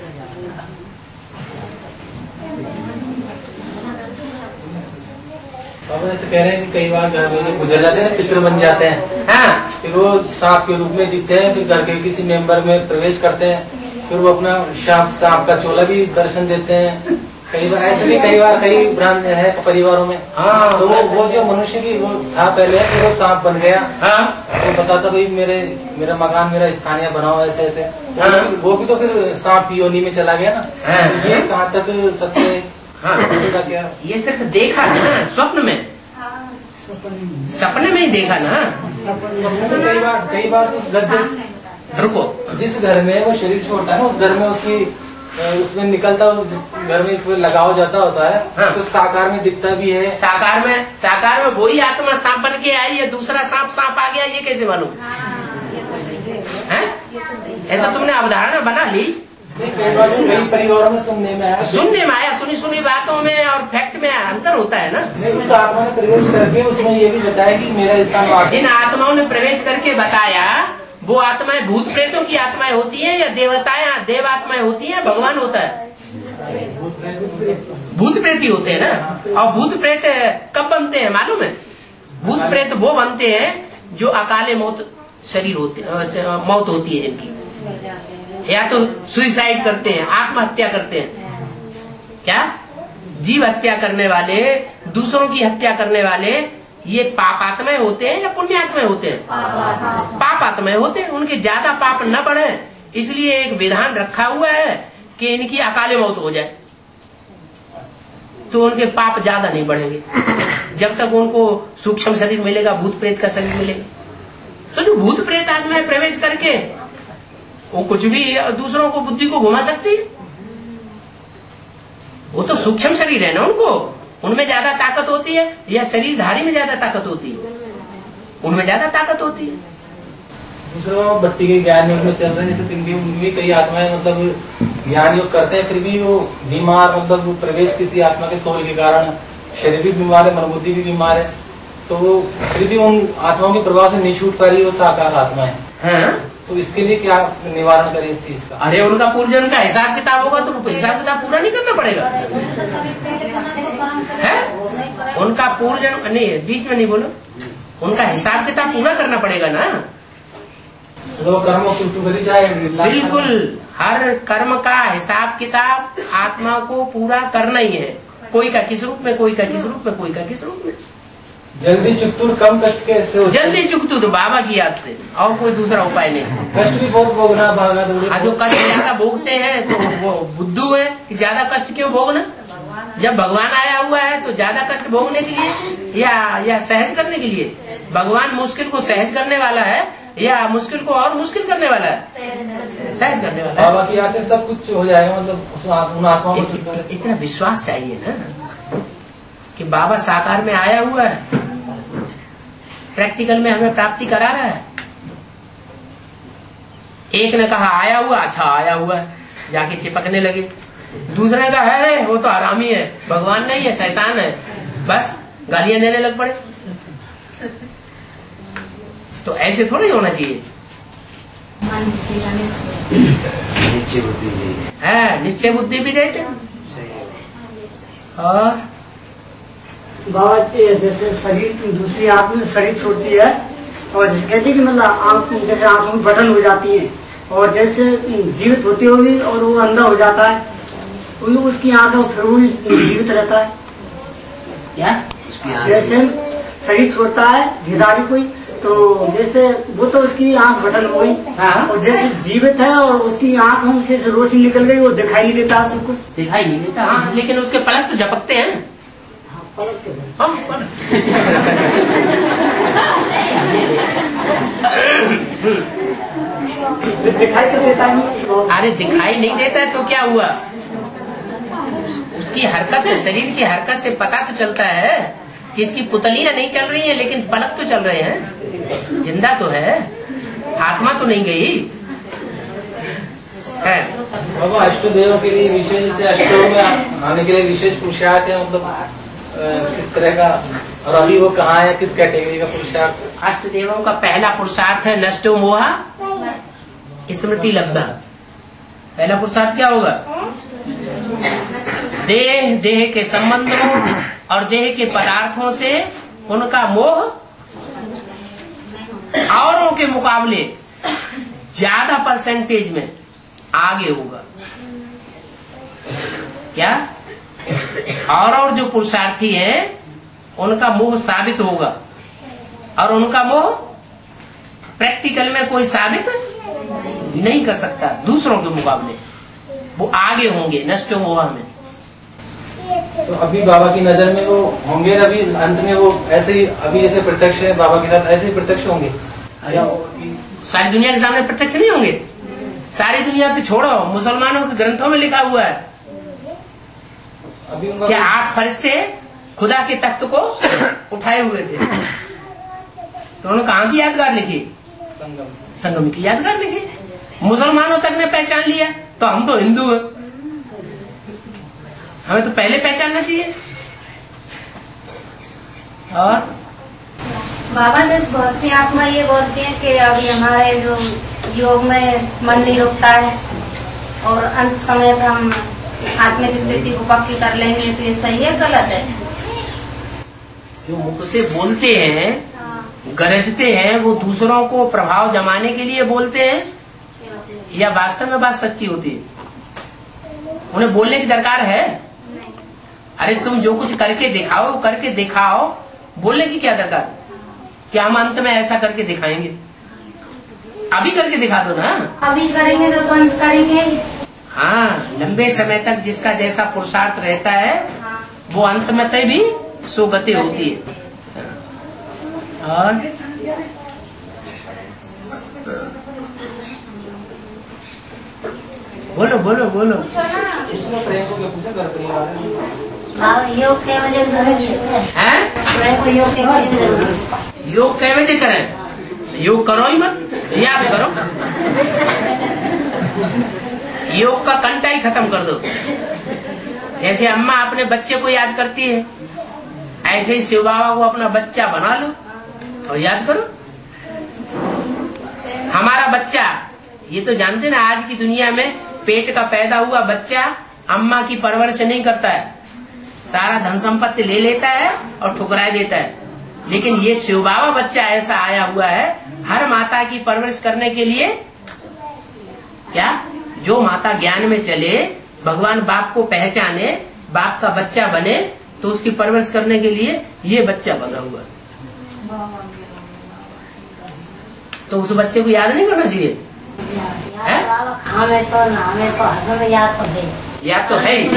बाबा ऐसे कह रहे हैं कि कई बार घर में से गुजर जाते हैं, पितृ बन जाते हैं, हाँ, फिर वो सांप के रूप में दिखते हैं, फिर घर के किसी मेंबर में प्रवेश करते हैं, फिर वो अपना सांप सांप का चोला भी दर्शन देते हैं। कई बार ऐसे भी कई बार कई ब्रांड है परिवारों में। हाँ, तो वो वो जो मनुष्य की वो था पहले, फिर वो सांप बन गया। हाँ, वो बताता भाई मेरे मेरा मकान मेरा स्थानीय बनाओ ऐसे ऐसे। हाँ, वो भी तो फिर सांप की योनि में चला गया ना। हाँ, तो ये कहाँ तक सत्य है? हाँ, इसका क्या? ये सिर्फ देखा ना स्वप्न में, सपने में ही देखा ना। कई बार कई बार तो रुको, जिस घर में वो शरीर छोड़ता है ना, उस घर में उसकी उसमें निकलता, जिस घर में इसमें लगाव जाता होता है, हाँ, तो साकार में दिखता भी है। साकार में साकार में वही आत्मा सांप बन के आई है, दूसरा सांप सांप आ गया, ये कैसे मालूम है? ऐसा तुमने अवधारणा बना ली? कई बार कई परिवारों में सुनने में आया, सुनने में आया, सुनी सुनी बातों में और फैक्ट में अंतर होता है ना। उस आत्मा ने प्रवेश करके उसमें ये भी बताया कि मेरा स्थान, जिन आत्माओं ने प्रवेश करके बताया वो आत्माएं भूत प्रेतों की आत्माएं होती हैं या देवताएं देव आत्माएं होती हैं, भगवान होता है? भूत प्रेत ही होते हैं ना। और भूत प्रेत कब बनते हैं मालूम है? भूत प्रेत वो बनते हैं जो अकाले मौत शरीर होते मौत होती है जिनकी, या तो सुइसाइड करते हैं, आत्महत्या करते हैं। क्या? जीव हत्या करने वाले, दूसरों की हत्या करने वाले, ये पाप आत्माएं होते हैं या पुण्य आत्माएं होते हैं? पाप आत्माएं होते हैं। उनके ज्यादा पाप न बढ़े इसलिए एक विधान रखा हुआ है कि इनकी अकाले मौत हो जाए, तो उनके पाप ज्यादा नहीं बढ़ेंगे जब तक उनको सूक्ष्म शरीर मिलेगा, भूत प्रेत का शरीर मिलेगा। तो जो भूत प्रेत आत्माएं प्रवेश करके वो कुछ भी दूसरों को बुद्धि को घुमा सकती है, वो तो सूक्ष्म शरीर है ना, उनको उनमें ज्यादा ताकत होती है या शरीरधारी में ज्यादा ताकत होती है? उनमें ज्यादा ताकत होती है। दूसरे वो भट्टी के ज्ञान योग में चल रहे हैं, जैसे तिनकी उनकी कई आत्माएं मतलब ज्ञान योग करते हैं, फिर भी वो बीमार मतलब प्रवेश किसी आत्मा के सोल के कारण शरीर भी बीमार है, मनोबुद्धि भी बीमार है, तो वो फिर भी उन आत्माओं के प्रभाव से नहीं छूट पा रही वो साकार आत्माएं। हाँ? तो इसके लिए क्या निवारण करें इस चीज का? अरे उनका पूर्वजन्म का हिसाब किताब होगा तो हिसाब किताब पूरा नहीं करना पड़ेगा है? उनका पूर्वजन्म नहीं, बीच में नहीं बोलो, उनका हिसाब किताब पूरा करना पड़ेगा ना। तो कर्म बिल्कुल, हर कर्म का हिसाब किताब आत्मा को पूरा करना ही है, कोई का किस रूप में, कोई का किस रूप में, कोई का किस रूप में। जल्दी चुकतुर कम कष्ट कैसे हो? जल्दी चुकतुर तो बाबा की याद से, और कोई दूसरा उपाय नहीं। कष्ट भी बहुत भोगना, भागा हाँ, जो कष्ट ज्यादा भोगते हैं तो वो बुद्धू है कि ज्यादा कष्ट क्यों भोगना। जब भगवान आया हुआ है तो ज्यादा कष्ट भोगने के लिए या या सहज करने के लिए? भगवान मुश्किल को सहज करने वाला है या मुश्किल को और मुश्किल करने वाला है? सहज करने वाला है। बाबा की याद से सब कुछ हो जाएगा, मतलब उन आत्माओं को इतना विश्वास चाहिए ना कि बाबा साकार में आया हुआ है, प्रैक्टिकल में हमें प्राप्ति करा रहा है। एक ने कहा आया हुआ, अच्छा आया हुआ है, जाके चिपकने लगे। दूसरे का है वो तो आरामी है, भगवान नहीं है, शैतान है, बस गालियां देने लग पड़े। तो ऐसे थोड़ी होना चाहिए। निश्चय बुद्धि है, निश्चय बुद्धि भी देते। और बाबा जैसे शरीर दूसरी आत्मा शरीर छोड़ती है और जैसे कहती है कि मतलब आंख जैसे आंखों में बटन हो जाती है और जैसे जीवित होती होगी और वो अंधा हो जाता है, उसकी आंखें फिर वो जीवित रहता है क्या? जैसे शरीर छोड़ता है धिदारी कोई, तो जैसे वो तो उसकी आंख बटन हो गई। हाँ? और जैसे जीवित है और उसकी आंखों से रोशनी निकल गई, वो दिखाई नहीं देता, सब कुछ दिखाई नहीं देता। हाँ, लेकिन उसके पलक तो झपकते हैं। हाँ, पलक दिखाई तो देता नहीं। अरे दिखाई नहीं देता है तो क्या हुआ? उसकी हरकत, शरीर की हरकत से पता तो चलता है कि इसकी पुतलियां नहीं चल रही हैं, लेकिन पलक तो चल रहे हैं, जिंदा तो है, आत्मा तो नहीं गई है। बाबा अष्टदेवों के लिए विशेष, जैसे अष्टों में आने के लिए विशेष पुरुषार्थ है, मतलब किस तरह का, और अभी वो कहाँ है, किस कैटेगरी का पुरुषार्थ? अष्टदेवों का पहला पुरुषार्थ है नष्टो मोहा स्मृति लब्धा। पहला पुरुषार्थ क्या होगा? देह, देह के संबंधों और देह के पदार्थों से उनका मोह औरों के मुकाबले ज्यादा परसेंटेज में आगे होगा। क्या? और और जो पुरुषार्थी है उनका मोह साबित होगा, और उनका मोह प्रैक्टिकल में कोई साबित नहीं कर सकता दूसरों के मुकाबले, वो आगे होंगे नष्टो मोह में। तो अभी बाबा की नजर में वो होंगे, अभी अंत में वो ऐसे ही अभी जैसे प्रत्यक्ष है बाबा के साथ, ऐसे ही प्रत्यक्ष होंगे? सारी दुनिया के सामने प्रत्यक्ष नहीं होंगे। सारी दुनिया तो छोड़ो, मुसलमानों के ग्रंथों में लिखा हुआ है अभी उनका क्या आठ फरिश्ते खुदा के तख्त को उठाए हुए थे, तो उन्होंने कहाँ की यादगार लिखी? संगम संगम की यादगार लिखी। मुसलमानों तक ने पहचान लिया, तो हम तो हिंदू हैं, हमें तो पहले पहचानना चाहिए। और बाबा जैसे बहुत सी आत्मा ये बोलती है कि अभी हमारे जो योग में मन नहीं रुकता है और अंत समय पर हम आत्मिक स्थिति को पक्की कर लेंगे, तो ये सही है गलत है? जो मुख से बोलते हैं, गरजते हैं, वो दूसरों को प्रभाव जमाने के लिए बोलते हैं या वास्तव में बात सच्ची होती है? उन्हें बोलने की दरकार है? अरे तुम जो कुछ करके दिखाओ, करके दिखाओ, बोलने की क्या दरकार? क्या हम अंत में ऐसा करके दिखाएंगे? अभी करके दिखा दो ना। अभी करेंगे तो अंत करेंगे। हाँ, लंबे समय तक जिसका जैसा पुरुषार्थ रहता है, हाँ, वो अंत में तय भी सुगति होती है। और बोलो बोलो बोलो। प्रेम को क्या पूछा कर परिवार योग कै बजे हैं? योग कै बजे योग कै बजे करें? योग करो ही मत, याद करो। योग का कंटा ही खत्म कर दो। जैसे अम्मा अपने बच्चे को याद करती है, ऐसे ही शिव बाबा को अपना बच्चा बना लो और याद करो। हमारा बच्चा, ये तो जानते ना, आज की दुनिया में पेट का पैदा हुआ बच्चा अम्मा की परवरिश नहीं करता है, सारा धन संपत्ति ले लेता है और ठुकरा देता है। लेकिन ये शिव बाबा बच्चा ऐसा आया हुआ है हर माता की परवरिश करने के लिए। क्या जो माता ज्ञान में चले, भगवान बाप को पहचाने, बाप का बच्चा बने, तो उसकी परवरिश करने के लिए ये बच्चा बना हुआ है। तो उस बच्चे को याद नहीं करना चाहिए? हमें तो हमें तो हमें याद तो है, याद तो है ही।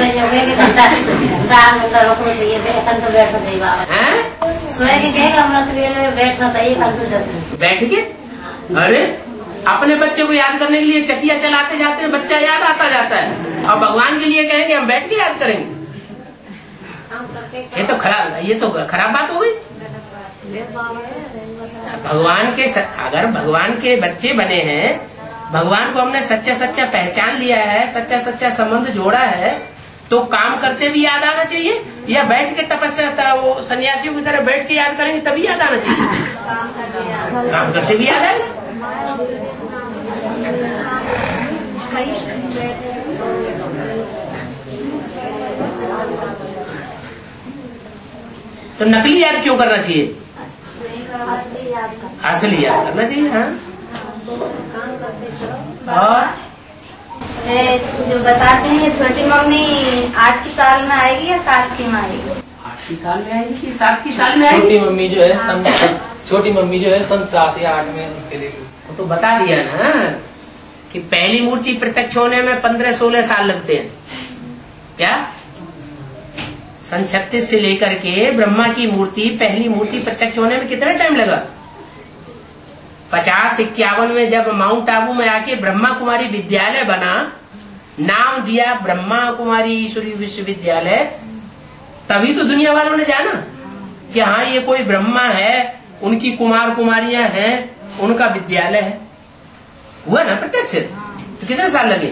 बैठना चाहिए बैठ के। अरे अपने बच्चे को याद करने के लिए चकिया चलाते जाते हैं, बच्चा याद आता जाता है, और भगवान के लिए कहेंगे हम बैठ के याद करेंगे। ये तो खराब, ये तो खराब बात हो गई। भगवान के, अगर भगवान के बच्चे बने हैं, भगवान को हमने सच्चा सच्चा पहचान लिया है, सच्चा सच्चा संबंध जोड़ा है, तो काम करते भी याद आना चाहिए, या बैठ के तपस्या वो सन्यासियों की तरह बैठ के याद करेंगे तभी याद आना चाहिए? काम करते भी याद आएगा। तो नकली याद क्यों करना चाहिए? असली याद करना चाहिए। हाँ, और जो बताते हैं ये छोटी मम्मी आठ की साल में आएगी या सात की में आएगी? आठ की साल में आएगी कि सात की साल में आएगी? छोटी मम्मी जो है सन छोटी मम्मी जो है सन सात या आठ में उसके लिए तो बता दिया ना कि पहली मूर्ति प्रत्यक्ष होने में पंद्रह सोलह साल लगते हैं। क्या सन छत्तीस से लेकर के ब्रह्मा की मूर्ति, पहली मूर्ति प्रत्यक्ष होने में कितना टाइम लगा? पचास इक्यावन में जब माउंट आबू में आके ब्रह्मा कुमारी विद्यालय बना, नाम दिया ब्रह्मा कुमारी ईश्वरी विश्वविद्यालय, तभी तो दुनिया वालों ने जाना कि हाँ ये कोई ब्रह्मा है, उनकी कुमार कुमारियां हैं, उनका विद्यालय है। हुआ ना प्रत्यक्ष? तो कितने साल लगे?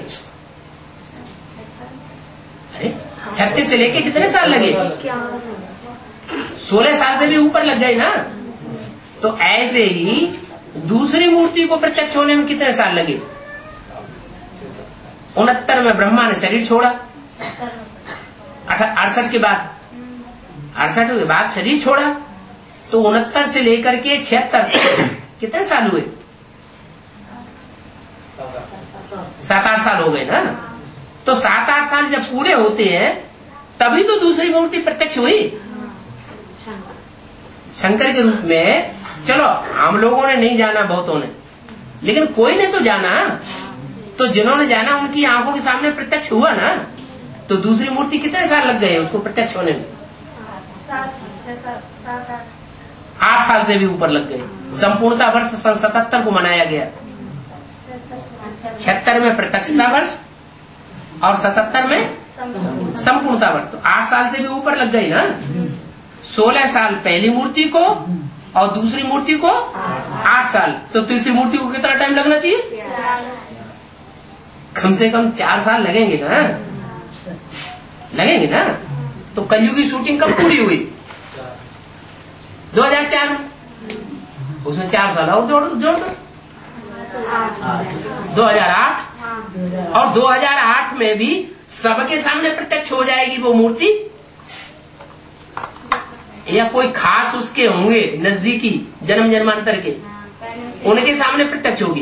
अरे छत्तीस से लेके कितने साल लगे? सोलह साल से भी ऊपर लग गए ना। तो ऐसे ही दूसरी मूर्ति को प्रत्यक्ष होने में कितने साल लगे? उनहत्तर में ब्रह्मा ने शरीर छोड़ा, अड़सठ के बाद अड़सठ के बाद शरीर छोड़ा, तो उनहत्तर से लेकर के छिहत्तर कितने साल हुए? सात आठ साल हो गए ना। तो सात आठ साल जब पूरे होते हैं तभी तो दूसरी मूर्ति प्रत्यक्ष हुई शंकर के रूप में। चलो हम लोगों ने नहीं जाना, बहुतों ने, लेकिन कोई ने तो जाना। तो जिन्होंने जाना उनकी आंखों के सामने प्रत्यक्ष हुआ ना। तो दूसरी मूर्ति कितने साल लग गए उसको प्रत्यक्ष होने में? आठ साल से भी ऊपर लग गए। संपूर्णता वर्ष सन सतहत्तर को मनाया गया। छिहत्तर में प्रत्यक्षता वर्ष और सतहत्तर में संपूर्णता वर्ष, तो आठ साल से भी ऊपर लग गई ना। सोलह साल पहली मूर्ति को और दूसरी मूर्ति को आठ साल, तो तीसरी मूर्ति को कितना टाइम लगना चाहिए? कम से कम चार साल लगेंगे ना, लगेंगे ना। तो कलयुग की शूटिंग कब पूरी हुई? दो हजार चार में। उसमें चार साल और जोड़ जोड़ दो, दो हजार आठ। और दो हजार आठ में भी सबके सामने प्रत्यक्ष हो जाएगी वो मूर्ति, या कोई खास उसके होंगे नजदीकी जन्म जन्मांतर के, उनके सामने प्रत्यक्ष होगी?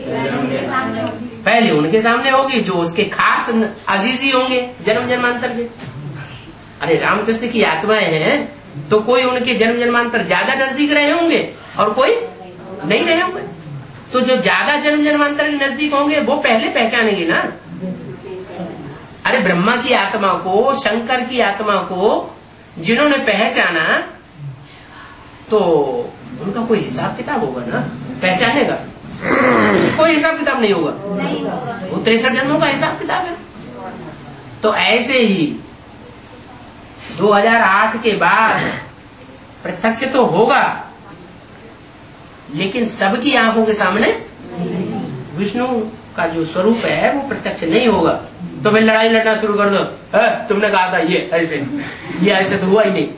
पहले उनके सामने होगी जो उसके खास अजीजी होंगे जन्म जन्मांतर के। अरे रामकृष्ण की आत्माएं हैं तो कोई उनके जन्म जन्मांतर ज्यादा नजदीक रहे होंगे और कोई नहीं रहे होंगे। तो जो ज्यादा जन्म जन्मांतर के नजदीक होंगे वो पहले पहचानेंगे ना। अरे ब्रह्मा की आत्मा को, शंकर की आत्मा को जिन्होंने पहचाना तो उनका कोई हिसाब किताब होगा ना पहचानने का। कोई हिसाब किताब नहीं होगा, वो तिरसठ जन्मों का हिसाब किताब है। तो ऐसे ही दो हजार आठ के बाद प्रत्यक्ष तो होगा, लेकिन सबकी आंखों के सामने विष्णु का जो स्वरूप है वो प्रत्यक्ष नहीं होगा। तो फिर लड़ाई लड़ना शुरू कर दो, है? तुमने कहा था ये ऐसे, ये ऐसे तो हुआ ही नहीं।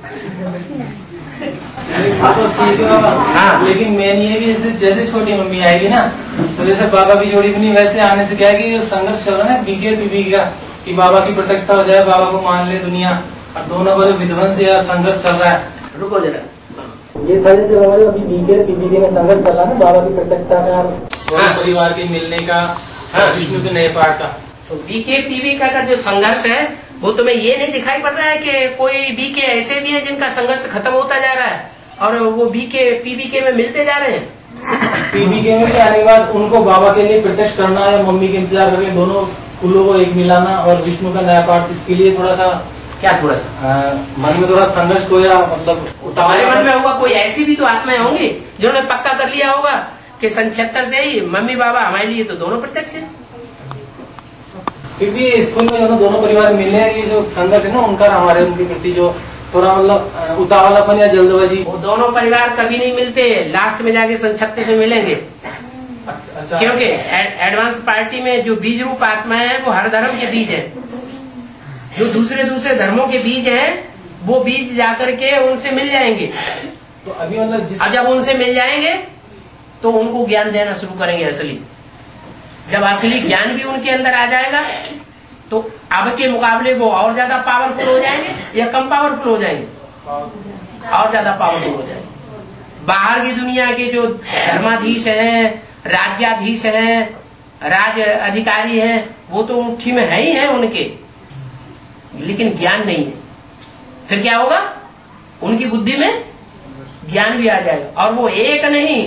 तो ठीक है बाबा। हाँ, लेकिन मेन ये भी जैसे जैसे छोटी मम्मी आएगी ना, तो जैसे बाबा की जोड़ी बनी, वैसे आने से क्या है कि संघर्ष चल रहा है बीके बीबी का, कि बाबा की प्रत्यक्षता हो जाए, बाबा को मान ले दुनिया, और दोनों का जो विध्वंस या संघर्ष चल रहा है। रुको जरा, ये था जो हमारे अभी बीके बीबी में संघर्ष चल रहा है ना, बाबा की प्रत्यक्षता का, परिवार के मिलने का, विष्णु के नए पाठ का। तो बीके पीवी का, का जो संघर्ष है वो तुम्हें ये नहीं दिखाई पड़ रहा है कि कोई बीके ऐसे भी है जिनका संघर्ष खत्म होता जा रहा है और वो बीके पीबीके में मिलते जा रहे हैं। पीबीके में आने के बाद उनको बाबा के लिए प्रत्यक्ष करना है, मम्मी के इंतजार करके दोनों कुलों को एक मिलाना और विष्णु का नया पाठ, इसके लिए थोड़ा सा क्या थोड़ा सा आ, मन में थोड़ा संघर्ष हो या मतलब तुम्हारे मन में होगा। कोई ऐसी भी तो आत्माएं होंगी जिन्होंने पक्का कर लिया होगा कि सन छिहत्तर से ही मम्मी बाबा हमारे लिए तो दोनों प्रत्यक्ष है। फिर भी स्कूल में जो दोनों परिवार मिले हैं, ये जो संघर्ष है ना उनका, हमारे उनके प्रति जो थोड़ा मतलब उतावलापन या जल्दबाजी, वो दोनों परिवार कभी नहीं मिलते, लास्ट में जाके सन छत्तीस में मिलेंगे। अच्छा। क्योंकि एडवांस पार्टी में जो बीज रूप आत्माएं हैं वो हर धर्म के बीज है, जो दूसरे दूसरे धर्मों के बीज हैं वो बीज जाकर के उनसे मिल जाएंगे। तो अभी मतलब और जब उनसे मिल जाएंगे तो उनको ज्ञान देना शुरू करेंगे असली। जब असली ज्ञान भी उनके अंदर आ जाएगा तो अब के मुकाबले वो और ज्यादा पावरफुल हो जाएंगे या कम पावरफुल हो जाएंगे? और ज्यादा पावरफुल हो जाएंगे। बाहर की दुनिया के जो धर्माधीश हैं, राज्याधीश हैं, राज अधिकारी हैं, वो तो मुट्ठी में है ही है उनके, लेकिन ज्ञान नहीं है। फिर क्या होगा? उनकी बुद्धि में ज्ञान भी आ जाएगा और वो एक नहीं,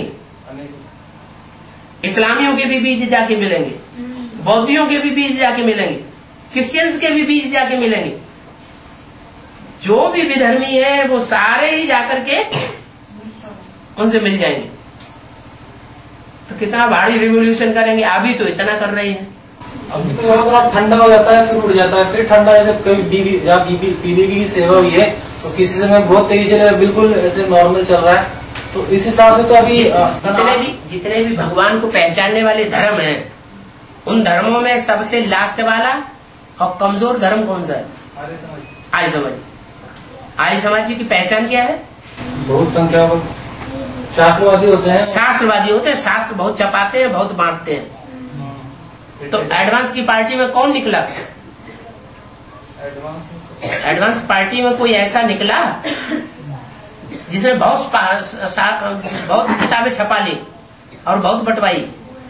इस्लामियों के भी बीज जाके मिलेंगे, बौद्धियों के भी बीज जाके मिलेंगे, क्रिश्चियंस के भी बीज जाके मिलेंगे। जो भी विधर्मी है वो सारे ही जाकर के उनसे मिल जाएंगे। तो कितना भारी रिवोल्यूशन करेंगे। अभी तो इतना कर रहे हैं, अभी तो थोड़ा ठंडा हो जाता है फिर उड़ जाता है, फिर ठंडा जैसे कभी बीबी या बीबी पीबी की सेवा हुई है तो किसी समय बहुत तेजी से बिल्कुल ऐसे नॉर्मल चल रहा है। तो इस हिसाब से तो अभी जितने भी जितने भी भगवान को पहचानने वाले धर्म हैं, उन धर्मों में सबसे लास्ट वाला और कमजोर धर्म कौन सा है? आर्य समाज। आर्य समाज की पहचान क्या है? बहुत संख्या में शास्त्रवादी होते हैं। शास्त्रवादी होते हैं, शास्त्र बहुत छपाते हैं, बहुत बांटते हैं। तो एडवांस की पार्टी में कौन निकला? एडवांस पार्टी में कोई ऐसा निकला जिसने बहुत बहुत किताबें छपा ली और बहुत बंटवाई।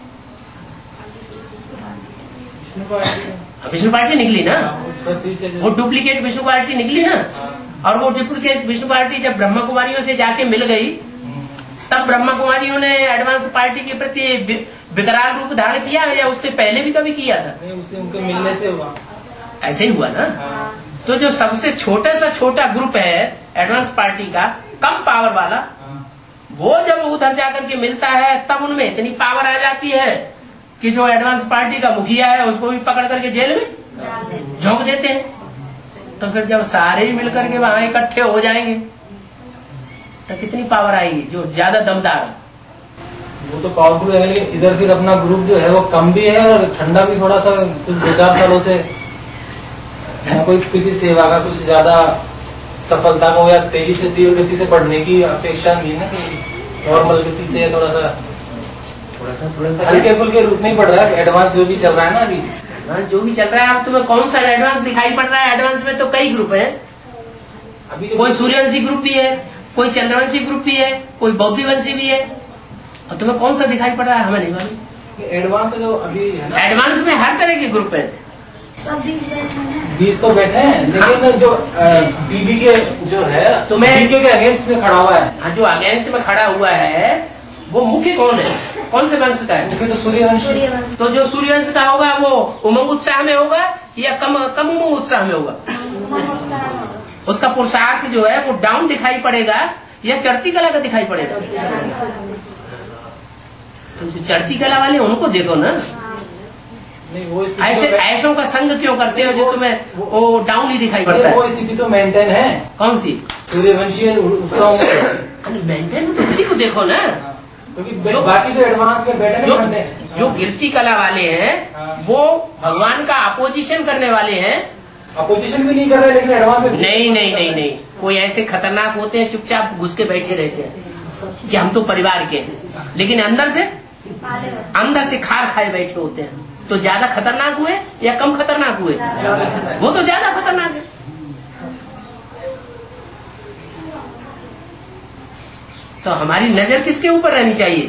विष्णु पार्टी निकली ना, वो डुप्लीकेट विष्णु पार्टी निकली ना। और वो डुप्लीकेट विष्णु पार्टी जब ब्रह्मा कुमारियों से जाके मिल गई, तब ब्रह्मा कुमारियों ने एडवांस पार्टी के प्रति विकराल रूप धारण किया या उससे पहले भी कभी किया था? उससे उनके मिलने से हुआ, ऐसे ही हुआ ना। तो जो सबसे छोटा सा छोटा ग्रुप है एडवांस पार्टी का, कम पावर वाला, वो जब उधर जाकर के मिलता है तब उनमें इतनी पावर आ जाती है कि जो एडवांस पार्टी का मुखिया है उसको भी पकड़ करके जेल में झोंक देते हैं। तो फिर जब सारे ही मिलकर के वहां इकट्ठे हो जाएंगे तो कितनी पावर आएगी जो ज्यादा दमदार है। वो तो पावरफुल है, लेकिन इधर फिर अपना ग्रुप जो है वो कम भी है और ठंडा भी थोड़ा सा, कुछ दो चार सालों से कोई किसी सेवा का कुछ ज्यादा सफलता को या तेजी से तीव्र गति से बढ़ने की अपेक्षा नहीं है ना। नॉर्मल गति से थोड़ा सा थोड़ा सा थोड़ा सा हल्के फुल्के रूप में ही बढ़ रहा है। एडवांस जो भी चल रहा है ना अभी, एडवांस जो भी चल रहा है, अब तुम्हें कौन सा एडवांस दिखाई पड़ रहा है? एडवांस में तो कई ग्रुप है। अभी कोई सूर्यवंशी ग्रुप भी है, कोई चंद्रवंशी ग्रुप भी है, कोई बौद्धिवंशी भी है। और तुम्हें कौन सा दिखाई पड़ रहा है? हमें नहीं मालूम। एडवांस जो अभी है ना, एडवांस में हर तरह के ग्रुप है। बीस तो बैठे हैं, लेकिन जो बीबी के जो है तुम्हें बीबी के अगेंस्ट में खड़ा हुआ है। हाँ, जो अगेंस्ट में खड़ा हुआ है वो मुख्य कौन है? कौन से वंश का है? मुख्य तो सूर्यवंश। तो जो सूर्यवंश का होगा वो उमंग उत्साह में होगा या कम कम उमंग उत्साह में होगा? उसका पुरुषार्थ जो है वो डाउन दिखाई पड़ेगा या चढ़ती कला का दिखाई पड़ेगा? तो जो चढ़ती कला वाले उनको देखो ना। ऐसे ऐसों का संग क्यों करते हो जो तुम्हें वो डाउन ही दिखाई पड़ता है? वो स्थिति तो मेंटेन है। कौन सी? सूर्यवंशी मेंटेन तो उसी को देखो ना। क्योंकि बाकी जो एडवांस में बैठे जो, हैं जो गिरती कला वाले हैं वो भगवान का अपोजिशन करने वाले हैं। अपोजिशन भी नहीं कर रहे लेकिन एडवांस में नहीं नहीं नहीं नहीं कोई ऐसे खतरनाक होते हैं चुपचाप घुस के बैठे रहते हैं कि हम तो परिवार के हैं, लेकिन अंदर से अंदर से खार खाए बैठे होते हैं। तो ज्यादा खतरनाक हुए या कम खतरनाक हुए? वो तो ज्यादा खतरनाक है। तो हमारी नजर किसके ऊपर रहनी चाहिए?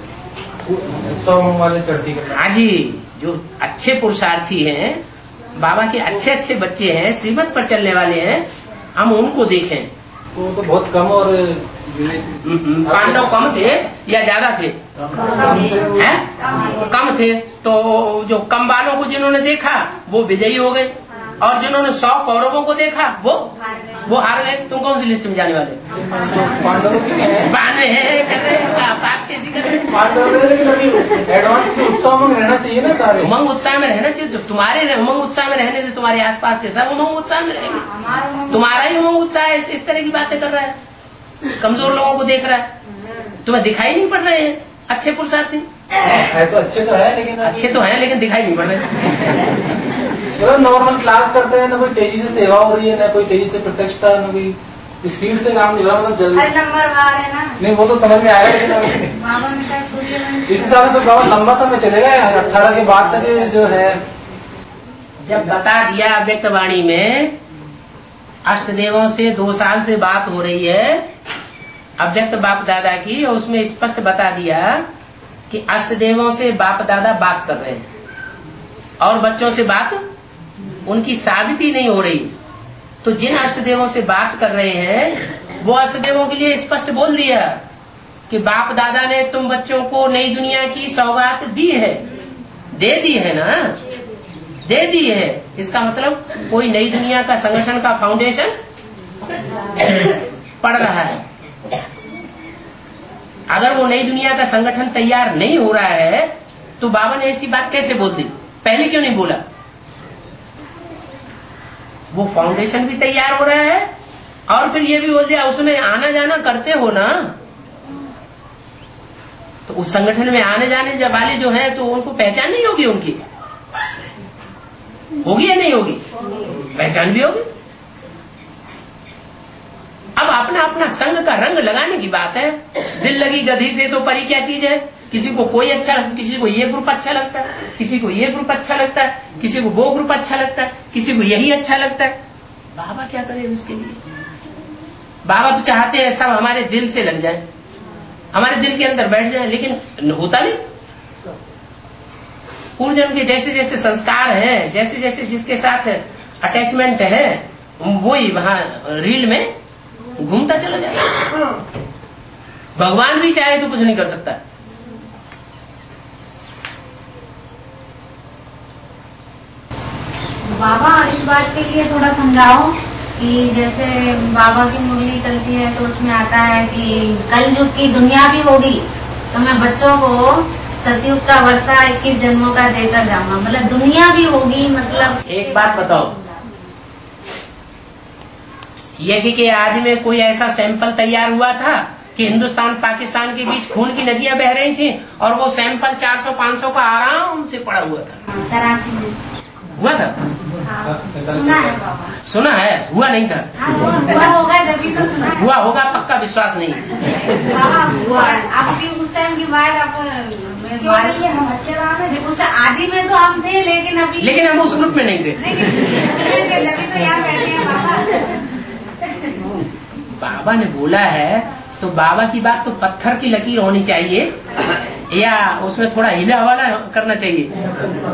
वाले चढ़ती हाँ जी, जो अच्छे पुरुषार्थी हैं, बाबा के अच्छे अच्छे बच्चे हैं, श्रीमत पर चलने वाले हैं, हम उनको देखें। वो तो बहुत कम और पांडव कम थे या ज्यादा थे? हैं? कम थे। तो जो कम वालों को जिन्होंने देखा वो विजयी हो गए, और जिन्होंने सौ कौरवों को देखा वो वो हार गए। तुम कौन सी लिस्ट में जाने वाले? बाने बात कैसी कर उत्साह में रहना चाहिए ना सारे। उमंग उत्साह में रहना चाहिए। जो तुम्हारे उमंग उत्साह में रहने से तुम्हारे आसपास के सब उमंग उत्साह में रहेंगे। तुम्हारा ही उमंग उत्साह इस, इस तरह की बातें कर रहा है, कमजोर लोगों को देख रहा है। तुम्हें दिखाई नहीं पड़ रहे हैं अच्छे पुरुषार्थी? है तो अच्छे तो है लेकिन अच्छे तो है लेकिन दिखाई नहीं पड़ रहे। नॉर्मल क्लास करते हैं ना, कोई तेजी से सेवा हो रही है, ना कोई तेजी से प्रत्यक्षता, ना कोई स्पीड से काम नहीं हो रहा, मतलब जल्दी नंबर है ना। नहीं वो तो समझ में आएगा लेकिन इस हिसाब से तो बहुत लंबा समय चलेगा। अठारह के बाद तक जो है जब बता दिया अव्यक्त वाणी में अष्टदेवों से दो साल से बात हो रही है अव्यक्त बाप दादा की, और उसमें स्पष्ट बता दिया कि अष्टदेवों से बाप दादा बात कर रहे हैं और बच्चों से बात उनकी साबिती नहीं हो रही। तो जिन अष्टदेवों से बात कर रहे हैं वो अष्टदेवों के लिए स्पष्ट बोल दिया कि बाप दादा ने तुम बच्चों को नई दुनिया की सौगात दी है, दे दी है ना, दे दी है। इसका मतलब कोई नई दुनिया का संगठन का फाउंडेशन पड़ रहा है। अगर वो नई दुनिया का संगठन तैयार नहीं हो रहा है तो बाबा ने ऐसी बात कैसे बोल दी? पहले क्यों नहीं बोला? वो फाउंडेशन भी तैयार हो रहा है और फिर ये भी बोल दिया उसमें आना जाना करते हो ना, तो उस संगठन में आने जाने वाले जो है तो उनको पहचान नहीं होगी, उनकी होगी या नहीं होगी? पहचान भी होगी। अब अपना अपना संघ का रंग लगाने की बात है। दिल लगी गधी से तो परी क्या चीज है? किसी को कोई अच्छा लगता है, किसी को ये ग्रुप अच्छा लगता है, किसी को ये ग्रुप अच्छा लगता है, किसी को वो ग्रुप अच्छा लगता है, किसी को यही अच्छा लगता है। बाबा क्या करे उसके लिए? बाबा तो चाहते हैं सब हमारे दिल से लग जाए, हमारे दिल के अंदर बैठ जाए, लेकिन होता नहीं। पूर्व जन्म के जैसे जैसे संस्कार हैं, जैसे जैसे जिसके साथ अटैचमेंट है, वही वहां रील में घूमता चला जाए। भगवान भी चाहे तो कुछ नहीं कर सकता। बाबा इस बात के लिए थोड़ा समझाओ कि जैसे बाबा की मुरली चलती है तो उसमें आता है कि कल युग की दुनिया भी होगी तो मैं बच्चों को सतयुग का वर्षा इक्कीस जन्मों का देकर जाऊंगा। मतलब दुनिया भी होगी। मतलब एक बात बताओ, यदि के आदि में कोई ऐसा सैंपल तैयार हुआ था कि हिंदुस्तान पाकिस्तान के बीच खून की नदियां बह रही थी और वो सैंपल चार सौ पाँच सौ का आराम से पड़ा हुआ था? कराची में हुआ था? हाँ, सुना है बाबा। सुना है, हुआ नहीं था। हाँ, हुआ होगा जब तो सुना है। हुआ होगा, पक्का विश्वास नहीं। बाबा हुआ है। आपकी उस टाइम की बात आप हम अच्छे रहे, उस आदि में तो हम थे, लेकिन अभी लेकिन हम उस ग्रुप में नहीं थे। जब तो यहाँ बैठे हैं बाबा। बाबा ने बोला है तो बाबा की बात तो पत्थर की लकीर होनी चाहिए या उसमें थोड़ा हिला हवाला करना चाहिए?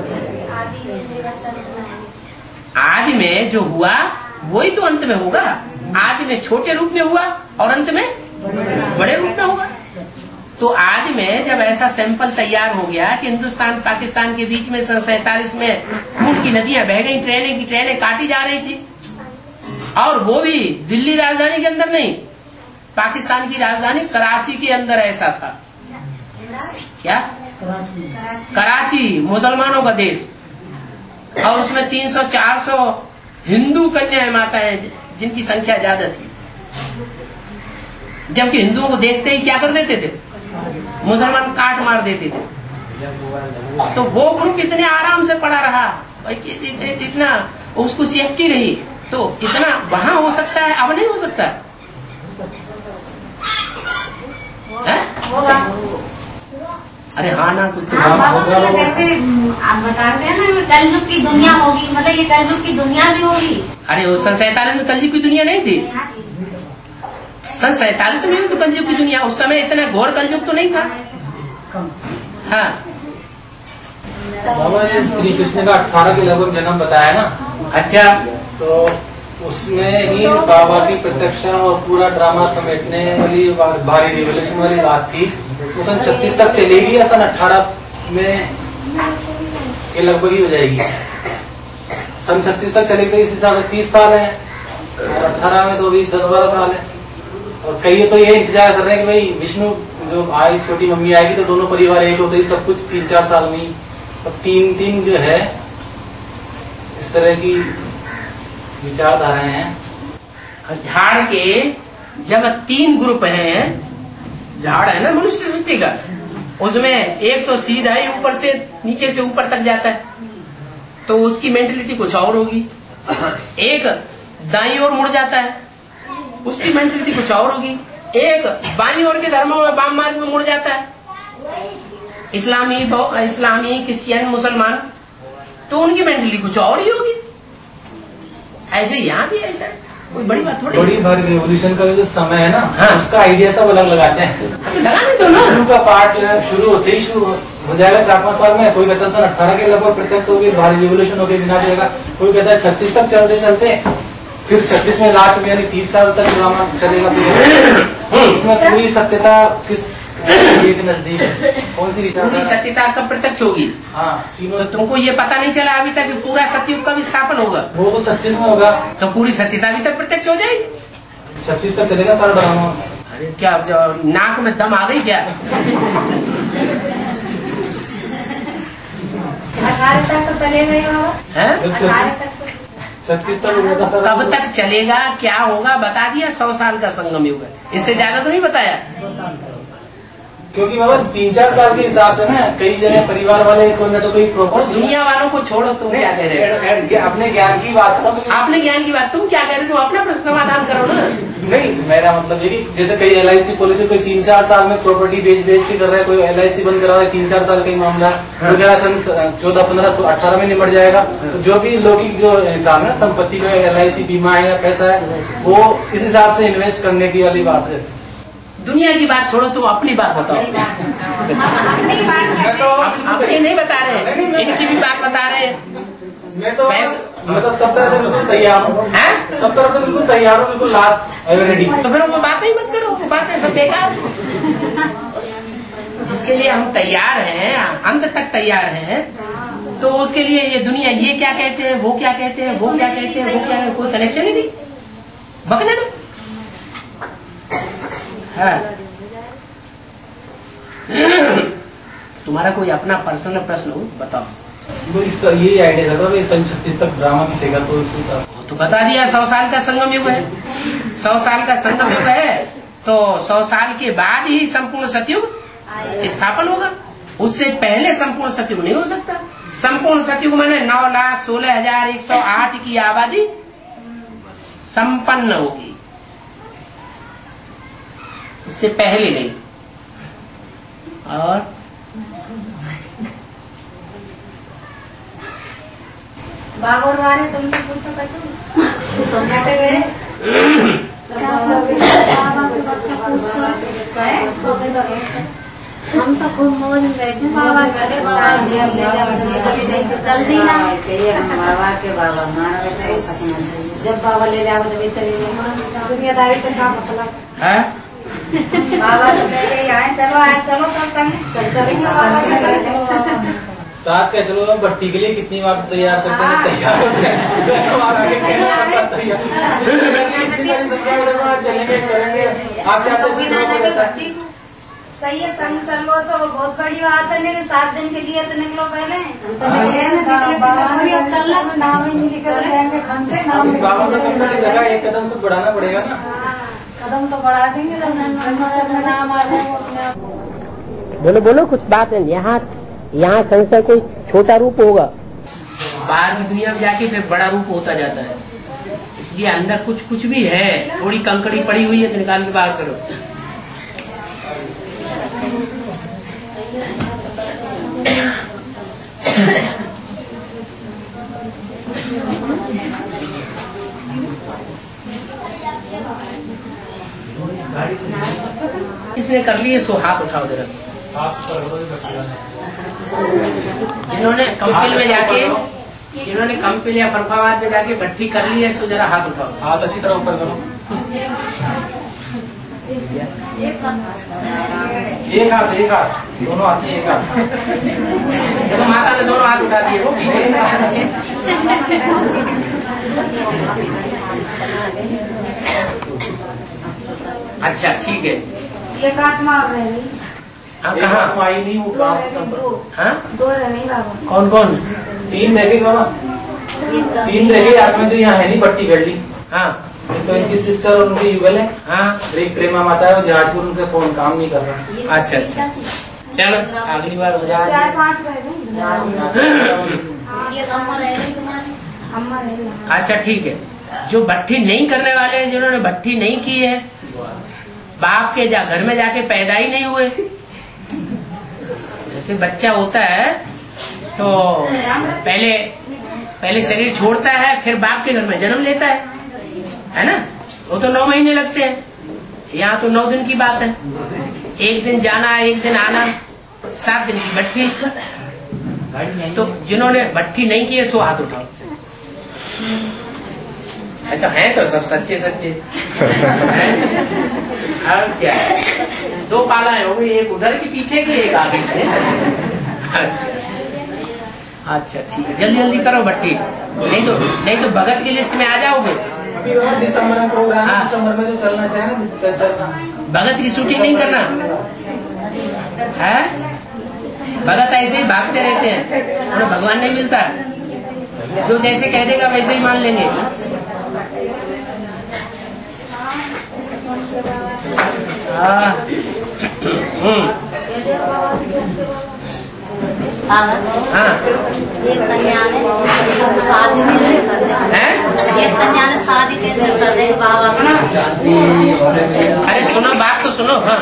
आदि में जो हुआ वही तो अंत में होगा। आदि में छोटे रूप में हुआ और अंत में बड़े रूप में होगा। तो आदि में जब ऐसा सैंपल तैयार हो गया कि हिंदुस्तान पाकिस्तान के बीच में सन सैतालीस में खून की नदियां बह गई, ट्रेनें की ट्रेनें काटी जा रही थी, और वो भी दिल्ली राजधानी के अंदर नहीं, पाकिस्तान की राजधानी कराची के अंदर ऐसा था। क्या? कराची मुसलमानों का देश, और उसमें तीन सौ चार सौ हिंदू कन्याएं माताएं जिनकी संख्या ज्यादा थी, जबकि हिंदुओं को देखते ही क्या कर देते थे? मुसलमान काट मार देते थे। तो वो ग्रुप इतने आराम से पड़ा रहा भाई, इतना उसको सेफ्टी रही, तो इतना वहां हो सकता है, अब नहीं हो सकता है? अरे हाँ ना कुछ हाँ, कैसे आप बताते हैं ना कलयुग की दुनिया होगी, मतलब ये कलयुग की दुनिया भी होगी। अरे वो सन सैतालीस में कलयुग की दुनिया नहीं थी। सन सैतालीस में भी तो कलयुग की दुनिया, उस समय इतना घोर कलयुग तो नहीं था। हाँ बाबा ने श्री कृष्ण का अठारह के लगभग जन्म बताया ना। अच्छा, तो उसमें ही बाबा की प्रत्यक्षा और पूरा ड्रामा समेटने वाली भारी रिवोल्यूशन वाली बात थी। तो सन छत्तीस तक चलेगी या सन अठारह में के लगभग ही हो जाएगी? सन छत्तीस तक चलेगी तो इस हिसाब से तीस साल है, और अठारह में तो अभी दस बारह साल है। और कई तो ये इंतजार कर रहे हैं कि भाई विष्णु जो आई छोटी मम्मी आएगी तो दोनों परिवार एक होते ही सब कुछ तीन चार साल में ही। तो तीन तीन जो है इस तरह की विचारधाराएं हैं। झाड़ के जब तीन ग्रुप हैं, झाड़ है ना मनुष्य सृष्टि का, उसमें एक तो सीधा ही ऊपर से नीचे से ऊपर तक जाता है, तो उसकी मेंटेलिटी कुछ और होगी। एक दाईं ओर मुड़ जाता है, उसकी मेंटेलिटी कुछ और होगी। एक बाईं ओर के धर्मों में वाम मार्ग में मुड़ जाता है, इस्लामी इस्लामी क्रिश्चियन मुसलमान, तो उनकी मेंटेलिटी कुछ और ही होगी। ऐसे यहाँ भी ऐसा कोई बड़ी बात थोड़ी। बड़ी भारी रिवोल्यूशन का जो समय है ना, हाँ। उसका आइडिया सब अलग लगाते हैं। लगाने दो ना। शुरू का पार्ट जो है शुरू होते ही शुरू हो जाएगा चार पांच साल में। कोई कहता है सन अठारह के लगभग प्रत्यक्ष होगी, भारी रिवोल्यूशन होगी बिना जाएगा। कोई कहता है छत्तीस तक चलते चलते फिर छत्तीस में लास्ट में यानी तीस साल तक ड्रामा चलेगा। इसमें पूरी सत्यता किस के नजदीक है, कौन सी पूरी सत्यता कब प्रत्यक्ष होगी? हाँ, तो तुमको ये पता नहीं चला अभी तक कि पूरा सतयुग का भी स्थापन होगा? वो तो छत्तीस में होगा, तो पूरी सत्यता भी तक प्रत्यक्ष हो जाएगी। छत्तीस तक चलेगा सारा ड्रामा। अरे क्या नाक में दम आ गई क्या? अठारह तक तो चलेगा छत्तीस तक कब तक चलेगा, क्या होगा बता दिया। सौ साल का संगम युग है, इससे ज्यादा तो नहीं बताया। क्योंकि बाबा तीन चार साल के हिसाब से ना कई जगह परिवार वाले कोई ना तो कोई प्रॉपर। दुनिया वालों को छोड़ो, तुम क्या कह रहे हो? अपने ज्ञान की बात करो। आपने ज्ञान की बात, तुम क्या कह रहे हो? अपना प्रश्न समाधान करो ना। नहीं, मेरा मतलब ये कि जैसे कई एल आई सी पॉलिसी कोई तीन चार साल में प्रॉपर्टी बेच बेच के कर रहा है, कोई एल आई सी बंद करा रहा है तीन चार साल का ही मामला, तो क्या सन चौदह पंद्रह अठारह में निपट जाएगा। तो जो भी लौकिक जो हिसाब है संपत्ति का एल आई सी बीमा है या पैसा है, वो इस हिसाब से इन्वेस्ट करने की वाली बात है। दुनिया की बात छोड़ो, तुम अपनी बात बताओ। अपनी बात अपनी नहीं बता रहे, इनकी भी बात बता रहे हैं। मैं तो मतलब सब तरह से बिल्कुल तैयार हूँ, सब तरह से बिल्कुल तैयार हूँ, बिल्कुल लास्ट रेडी। तो फिर वो बातें ही मत करो, वो बातें सब बेकार। जिसके लिए हम तैयार हैं, अंत तक तैयार हैं, तो उसके लिए ये दुनिया ये क्या कहते हैं, वो क्या कहते हैं, वो क्या कहते हैं, वो क्या है, कोई कनेक्शन ही नहीं। बकने दो। हाँ। तुम्हारा कोई अपना पर्सनल प्रश्न हो बताओ। तो इस यही आइडिया था भाई सन छत्तीस तक ड्रामा दिखेगा तो तो बता दिया सौ साल का संगम युग है। सौ साल का संगम युग है तो सौ साल के बाद ही संपूर्ण सतयुग स्थापन होगा। उससे पहले संपूर्ण सतयुग नहीं हो सकता। संपूर्ण सतयुग माने नौ लाख सोलह हजार एक सौ आठ की आबादी संपन्न होगी, उससे पहले नहीं। और बाबा वाले तुमने पूछो कचू बैठे गए हम तो खूब मौज में बैठे। बाबा करे बाबा जल्दी ना बाबा के बाबा जब बाबा ले जाओ तो चलिए दुनियादारी से काम मसला है। बाबा तो कह रहे आए चलो आए चलो सब करने चलेंगे साथ क्या चलो भट्टी के लिए कितनी बार तैयार करते हैं, तैयार चलेंगे करेंगे। सही है, संग चलो तो बहुत बड़ी बात है, लेकिन सात दिन के लिए तो निकलो पहले चलना नाम ही नहीं निकल जाएंगे लगा एक कदम तो बढ़ाना पड़ेगा ना। कदम तो बढ़ा देंगे, नाम आ जाए। बोलो बोलो कुछ बात है। यहाँ यहाँ संसार कोई छोटा रूप होगा, बाहर की दुनिया में जाके फिर बड़ा रूप होता जाता है। इसलिए अंदर कुछ कुछ भी है, थोड़ी कंकड़ी पड़ी हुई है तो निकाल के बाहर करो। इसने कर लिए सो हाथ उठाओ जरा। जिन्होंने कंपिल में जाके जिन्होंने कंपिल या फरफाबाद में जाके भट्टी कर ली है सो जरा हाथ उठाओ। हाथ अच्छी तरह ऊपर करो। एक हाथ एक हाथ दोनों हाथ एक हाथ। देखो माता ने दोनों हाथ उठा दिए वो पीछे। अच्छा ठीक है। एक आत्मा रह गई। हाँ कहाँ आई नहीं वो काम। हाँ दो रह गई बाबा। कौन कौन? तीन रह गई बाबा, तीन रह गई आत्मा जो यहाँ है नहीं पट्टी कर ली। हाँ तो इनकी सिस्टर और उनके युगल है। हाँ एक प्रेमा माता है, जहाजपुर उनके फोन काम नहीं कर रहा। अच्छा अच्छा चलो अगली बार हो जाए। चार पाँच रह गई। ये अम्मा रह गई तुम्हारी, अम्मा रह गई। अच्छा ठीक है। जो भट्टी नहीं करने वाले हैं, जिन्होंने भट्टी नहीं की है, बाप के जा घर में जाके पैदा ही नहीं हुए। जैसे बच्चा होता है तो पहले पहले शरीर छोड़ता है, फिर बाप के घर में जन्म लेता है, है ना? वो तो नौ महीने लगते हैं, यहाँ तो नौ दिन की बात है। एक दिन जाना, एक दिन आना, सात दिन की भट्टी। तो जिन्होंने भट्टी नहीं की है सो हाथ उठाओ। अच्छा है तो सब सच्चे सच्चे हैं? और क्या है? दो पालाएं हो गई, एक उधर के पीछे की, एक आगे की। अच्छा अच्छा ठीक है, जल्दी जल्दी करो भट्टी, नहीं तो नहीं तो भगत की लिस्ट में आ जाओगे। अभी दिसंबर में प्रोग्राम है, दिसंबर में जो चलना चाहिए ना चलना। भगत की शूटिंग नहीं करना है। भगत ऐसे ही भागते रहते हैं, उन्हें भगवान नहीं मिलता। जो जैसे कह देगा वैसे ही मान लेंगे। हाँ हाँ एक कन्या ने शादी कैसे कर रहे हैं? एक कन्या ने शादी कैसे कर रहे हैं बाबा की? अरे सुनो बात तो सुनो। हाँ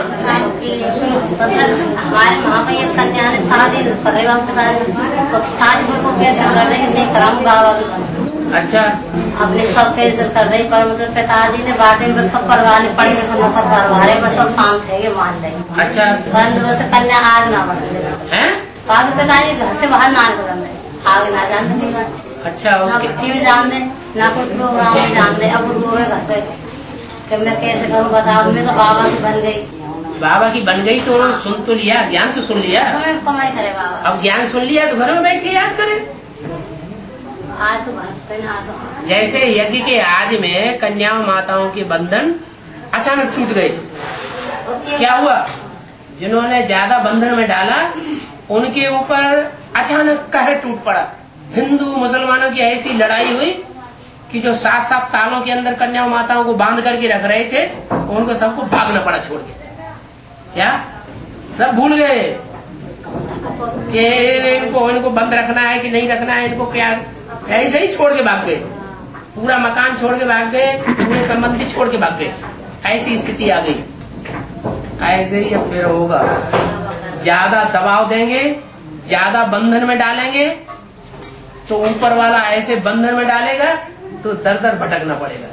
हमारे वहाँ पर एक कन्या ने शादी कर रहे वक्त तो शादी को कैसे कर रहे हैं? नहीं कराऊंगी बाबा की। अच्छा अपने सब कैसे कर रहे पर मतलब पिताजी ने बातें में सब करवाने पड़ी तो नौकर करवा रहे पर सब शांत है मान रहे। अच्छा वैसे कन्या आग ना बढ़ है, आगे पिताजी घर से बाहर ना निकल रहे, आगे ना जानते। अच्छा ना कितनी भी जान दे, ना कोई प्रोग्राम में जान दे। अब रोए घर पे कि मैं कैसे करूँ बताओ। मैं तो बाबा की बन गई। बाबा की बन गई तो सुन तो लिया, ज्ञान तो सुन लिया। समय कमाई करे बाबा। अब ज्ञान सुन लिया तो घर में बैठ के याद करे। आज तो आज तो जैसे यज्ञ के आदि में कन्याओं माताओं के बंधन अचानक टूट गए। क्या हुआ? जिन्होंने ज्यादा बंधन में डाला उनके ऊपर अचानक कहर टूट पड़ा। हिंदू मुसलमानों की ऐसी लड़ाई हुई कि जो सात सात तालों के अंदर कन्याओं माताओं को बांध करके रख रहे थे, उनको सबको भागना पड़ा छोड़ के। क्या सब भूल गए कि इनको इनको बंद रखना है कि नहीं रखना है, इनको क्या, ऐसे ही छोड़ के भाग गए। पूरा मकान छोड़ के भाग गए, पूरे संबंध भी छोड़ के भाग गए। ऐसी स्थिति आ गई। ऐसे ही अब फिर होगा। ज्यादा दबाव देंगे, ज्यादा बंधन में डालेंगे तो ऊपर वाला ऐसे बंधन में डालेगा तो दर दर भटकना पड़ेगा।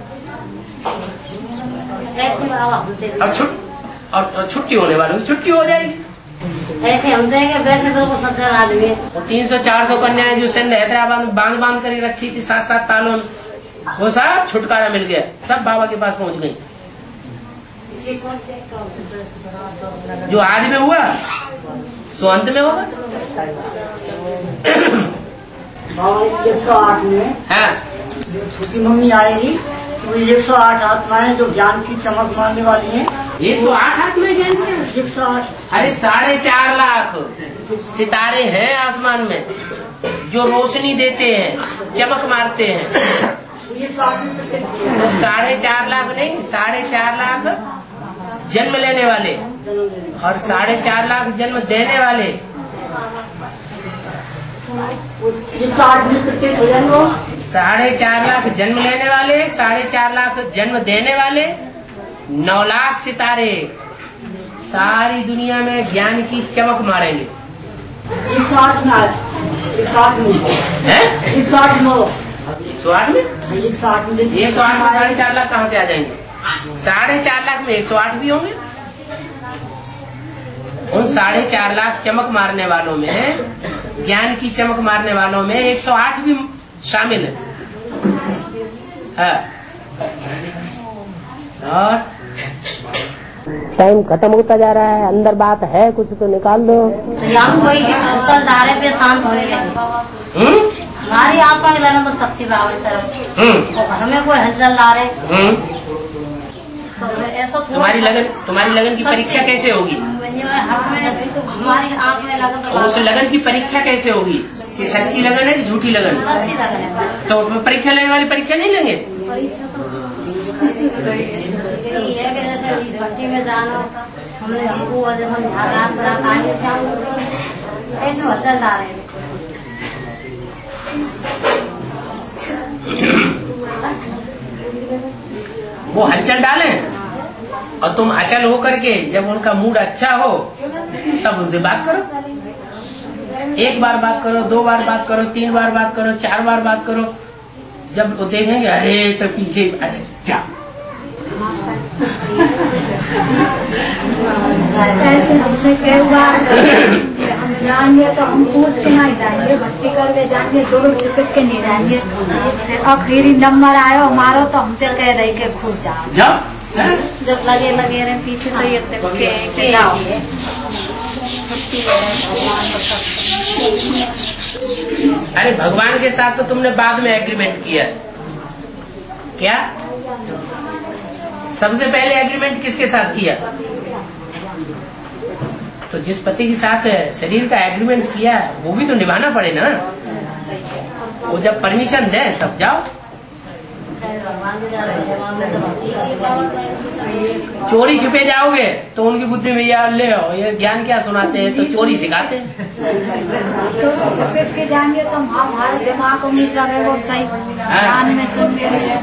अब छुट और छुट्टी होने वाली, छुट्टी हो जाएगी। ऐसे हम देंगे वैसे तो वो सज्जन आदमी। तीन सौ चार सौ कन्याएं जो सिंध हैदराबाद में बांध बांध कर रखी थी सात सात तालों में, वो सब छुटकारा मिल गया, सब बाबा के पास पहुंच गई। जो आज में हुआ सो अंत में होगा। बाबा एक सौ आठ में हाँ जो छोटी मम्मी आएगी तो एक सौ आठ आत्माएं जो ज्ञान की चमक मारने वाली हैं। एक सौ आठ आत्माएं ज्ञान की? एक सौ आठ। अरे साढ़े चार लाख सितारे हैं आसमान में जो रोशनी देते हैं, चमक मारते हैं। तो साढ़े चार लाख नहीं, साढ़े चार लाख जन्म लेने वाले और साढ़े चार लाख जन्म देने वाले। साढ़े चार लाख जन्म लेने वाले, साढ़े चार लाख जन्म देने वाले, नौ लाख सितारे सारी दुनिया में ज्ञान की चमक मारेंगे। एक सौ आठ में एक सौ आठ में एक सौ आठ में एक सौ आठ में एक सौ आठ में एक सौ आठ में साढ़े चार लाख कहाँ से आ जाएंगे? साढ़े चार लाख में एक सौ आठ भी होंगे। उन साढ़े चार लाख चमक मारने वालों में, ज्ञान की चमक मारने वालों में एक सौ आठ भी शामिल है। हाँ। और टाइम खत्म होता जा रहा है, अंदर बात है कुछ तो निकाल दो। हम कोई हलचल धारे पे शांत होने जाएंगे। हमारी आपका लगन तो सच्ची बात तरफ और घर में कोई हलचल ला रहे तो ऐसा तुम्हारी लगन तुम्हारी लगन की परीक्षा कैसे होगी? हमारी आँख में लगन तो उस लगन की परीक्षा कैसे होगी कि सच्ची लगन है कि झूठी लगन? सच्ची लगन है। तो परीक्षा लेने वाली परीक्षा नहीं लेंगे? ये कि जैसे भट्टी में जाना हमने वो जैसे रात बरात आगे से ऐसे हलचल ला रहे हैं। वो हलचल डालें और तुम अचल हो करके जब उनका मूड अच्छा हो तब उनसे बात करो। एक बार बात करो, दो बार बात करो, तीन बार बात करो, चार बार बात करो। जब वो देखेंगे अरे तो पीछे अच्छा जा ऐसे हमने कई बार हम जाएंगे तो हम पूछ के नहीं जाएंगे, भट्टी करके जाएंगे, दो लोग चिपक के नहीं जाएंगे। आखिरी नंबर आयो हमारा तो हमसे कह रही के खुद जाओ। जब लगे लगे रहे पीछे तो ये के जाओगे। अरे भगवान के साथ तो तुमने बाद में एग्रीमेंट किया क्या? सबसे पहले एग्रीमेंट किसके साथ किया? तो जिस पति के साथ शरीर का एग्रीमेंट किया वो भी तो निभाना पड़े ना। वो जब परमिशन दे तब जाओ। चोरी छुपे जाओगे तो उनकी बुद्धि में यार ले आओ, ये ज्ञान क्या सुनाते हैं तो चोरी सिखाते हैं। छुपे के जाएंगे तो हमारे दिमाग को मिल रहे वो सही ज्ञान में सुनते रहे।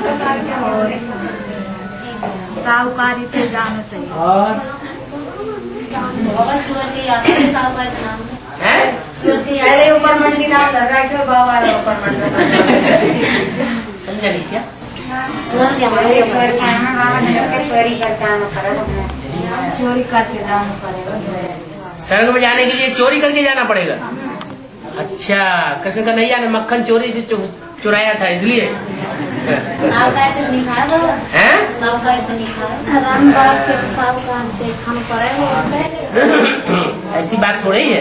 साहूकारी पे जाना चाहिए। और बाबा चोर के आसपास साहूकार का नाम है चोर के अरे ऊपर मंडी नाम लगा के बाबा ऊपर मंडी समझा नहीं क्या? चोर के हमारे ऊपर क्या है बाबा ने चोरी करके आना पड़ेगा। चोरी करके जाना पड़ेगा। स्वर्ग में जाने के लिए चोरी करके जाना पड़ेगा। अच्छा, कृष्ण कन्हैया ने मक्खन चोरी से चुराया था इसलिए साहूकार तो नहीं खाया है? साहूकार तो नहीं खाया। रामबाग के साहूकार देखना पड़ेगा। ऐसी बात थोड़ी है।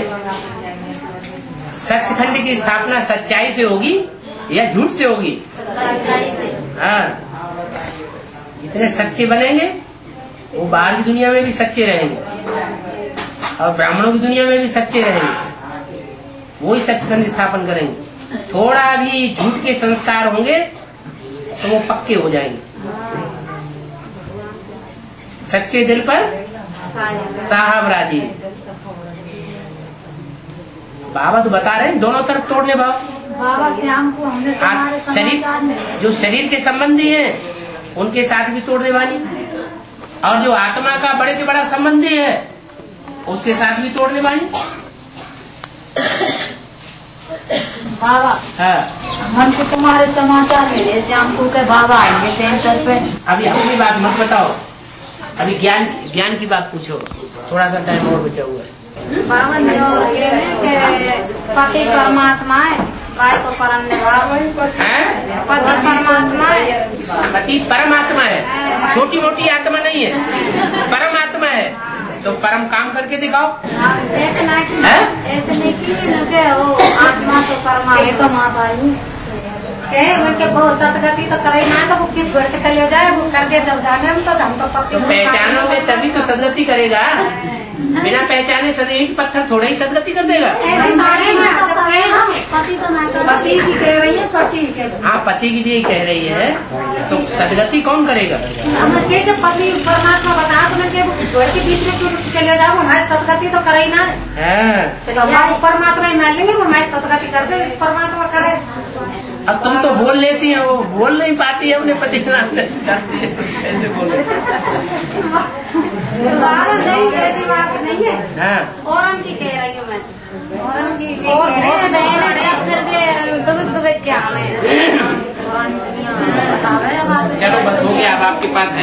सचखंड की स्थापना सच्चाई से होगी या झूठ से होगी? सच्चाई से। हाँ, जितने सच्चे बनेंगे वो बाहर की दुनिया में भी सच्चे रहेंगे और ब्राह्मणों की दुनिया में भी सच्चे रहेंगे। वो ही सचखंड स्थापन करेंगे। थोड़ा भी झूठ के संस्कार होंगे तो वो पक्के हो जाएंगे। सच्चे दिल पर साहब राजी। बाबा तो बता रहे हैं दोनों तरफ तोड़ने भाव। बाबा श्याम को हमने तुम्हारे शरीर जो शरीर के संबंधी हैं उनके साथ भी तोड़ने वाली, और जो आत्मा का बड़े से बड़ा संबंधी है उसके साथ भी तोड़ने वाली। बाबा हाँ, मन को तुम्हारे समाचार मिले श्याम को के बाबा आएंगे सेंटर पे। अभी अपनी बात मत बताओ, अभी ज्ञान ज्ञान की बात पूछो। थोड़ा सा टाइम और बचा हुआ है। बाबा ने पति परमात्मा है, गाय को परमने पति परमात्मा है। पति परमात्मा है, छोटी मोटी आत्मा नहीं है, परमात्मा है। तो परम काम करके दिखाओ। ऐसे नहीं ऐसे नहीं की मुझे वो आत्मा से परमात्मा तो माता ही उनके बहुत सतगति तो करे ना तो वो किस छोड़ के चले जाए वो करके जब जाने हम तो हम तो पति पहचानोगे तभी तो सदगति करेगा। बिना पहचाने सदैव पत्थर थोड़ा ही सदगति कर देगा। ऐसी पति तो ना पति की कह रही है, पति हाँ पति के लिए कह रही है। तो सदगति कौन करेगा? हमें के जब पति परमात्मा बता तो मैं के छोड़ के बीच में क्यों चले जाऊँ? हमारी सदगति तो करे ही ना। तो हमारे परमात्मा ही मान लेंगे वो हमारी सदगति कर दे, इस परमात्मा करे। अब तुम तो बोल लेती है, वो बोल नहीं पाती है अपने पति के नाम कैसे बोले? नहीं ऐसी बात नहीं है। हाँ। और उनकी कह रही हूँ मैं, और उनकी कह रही है फिर भी दुबक दुबक क्या हमें। चलो बस हो गया, अब आपके पास है।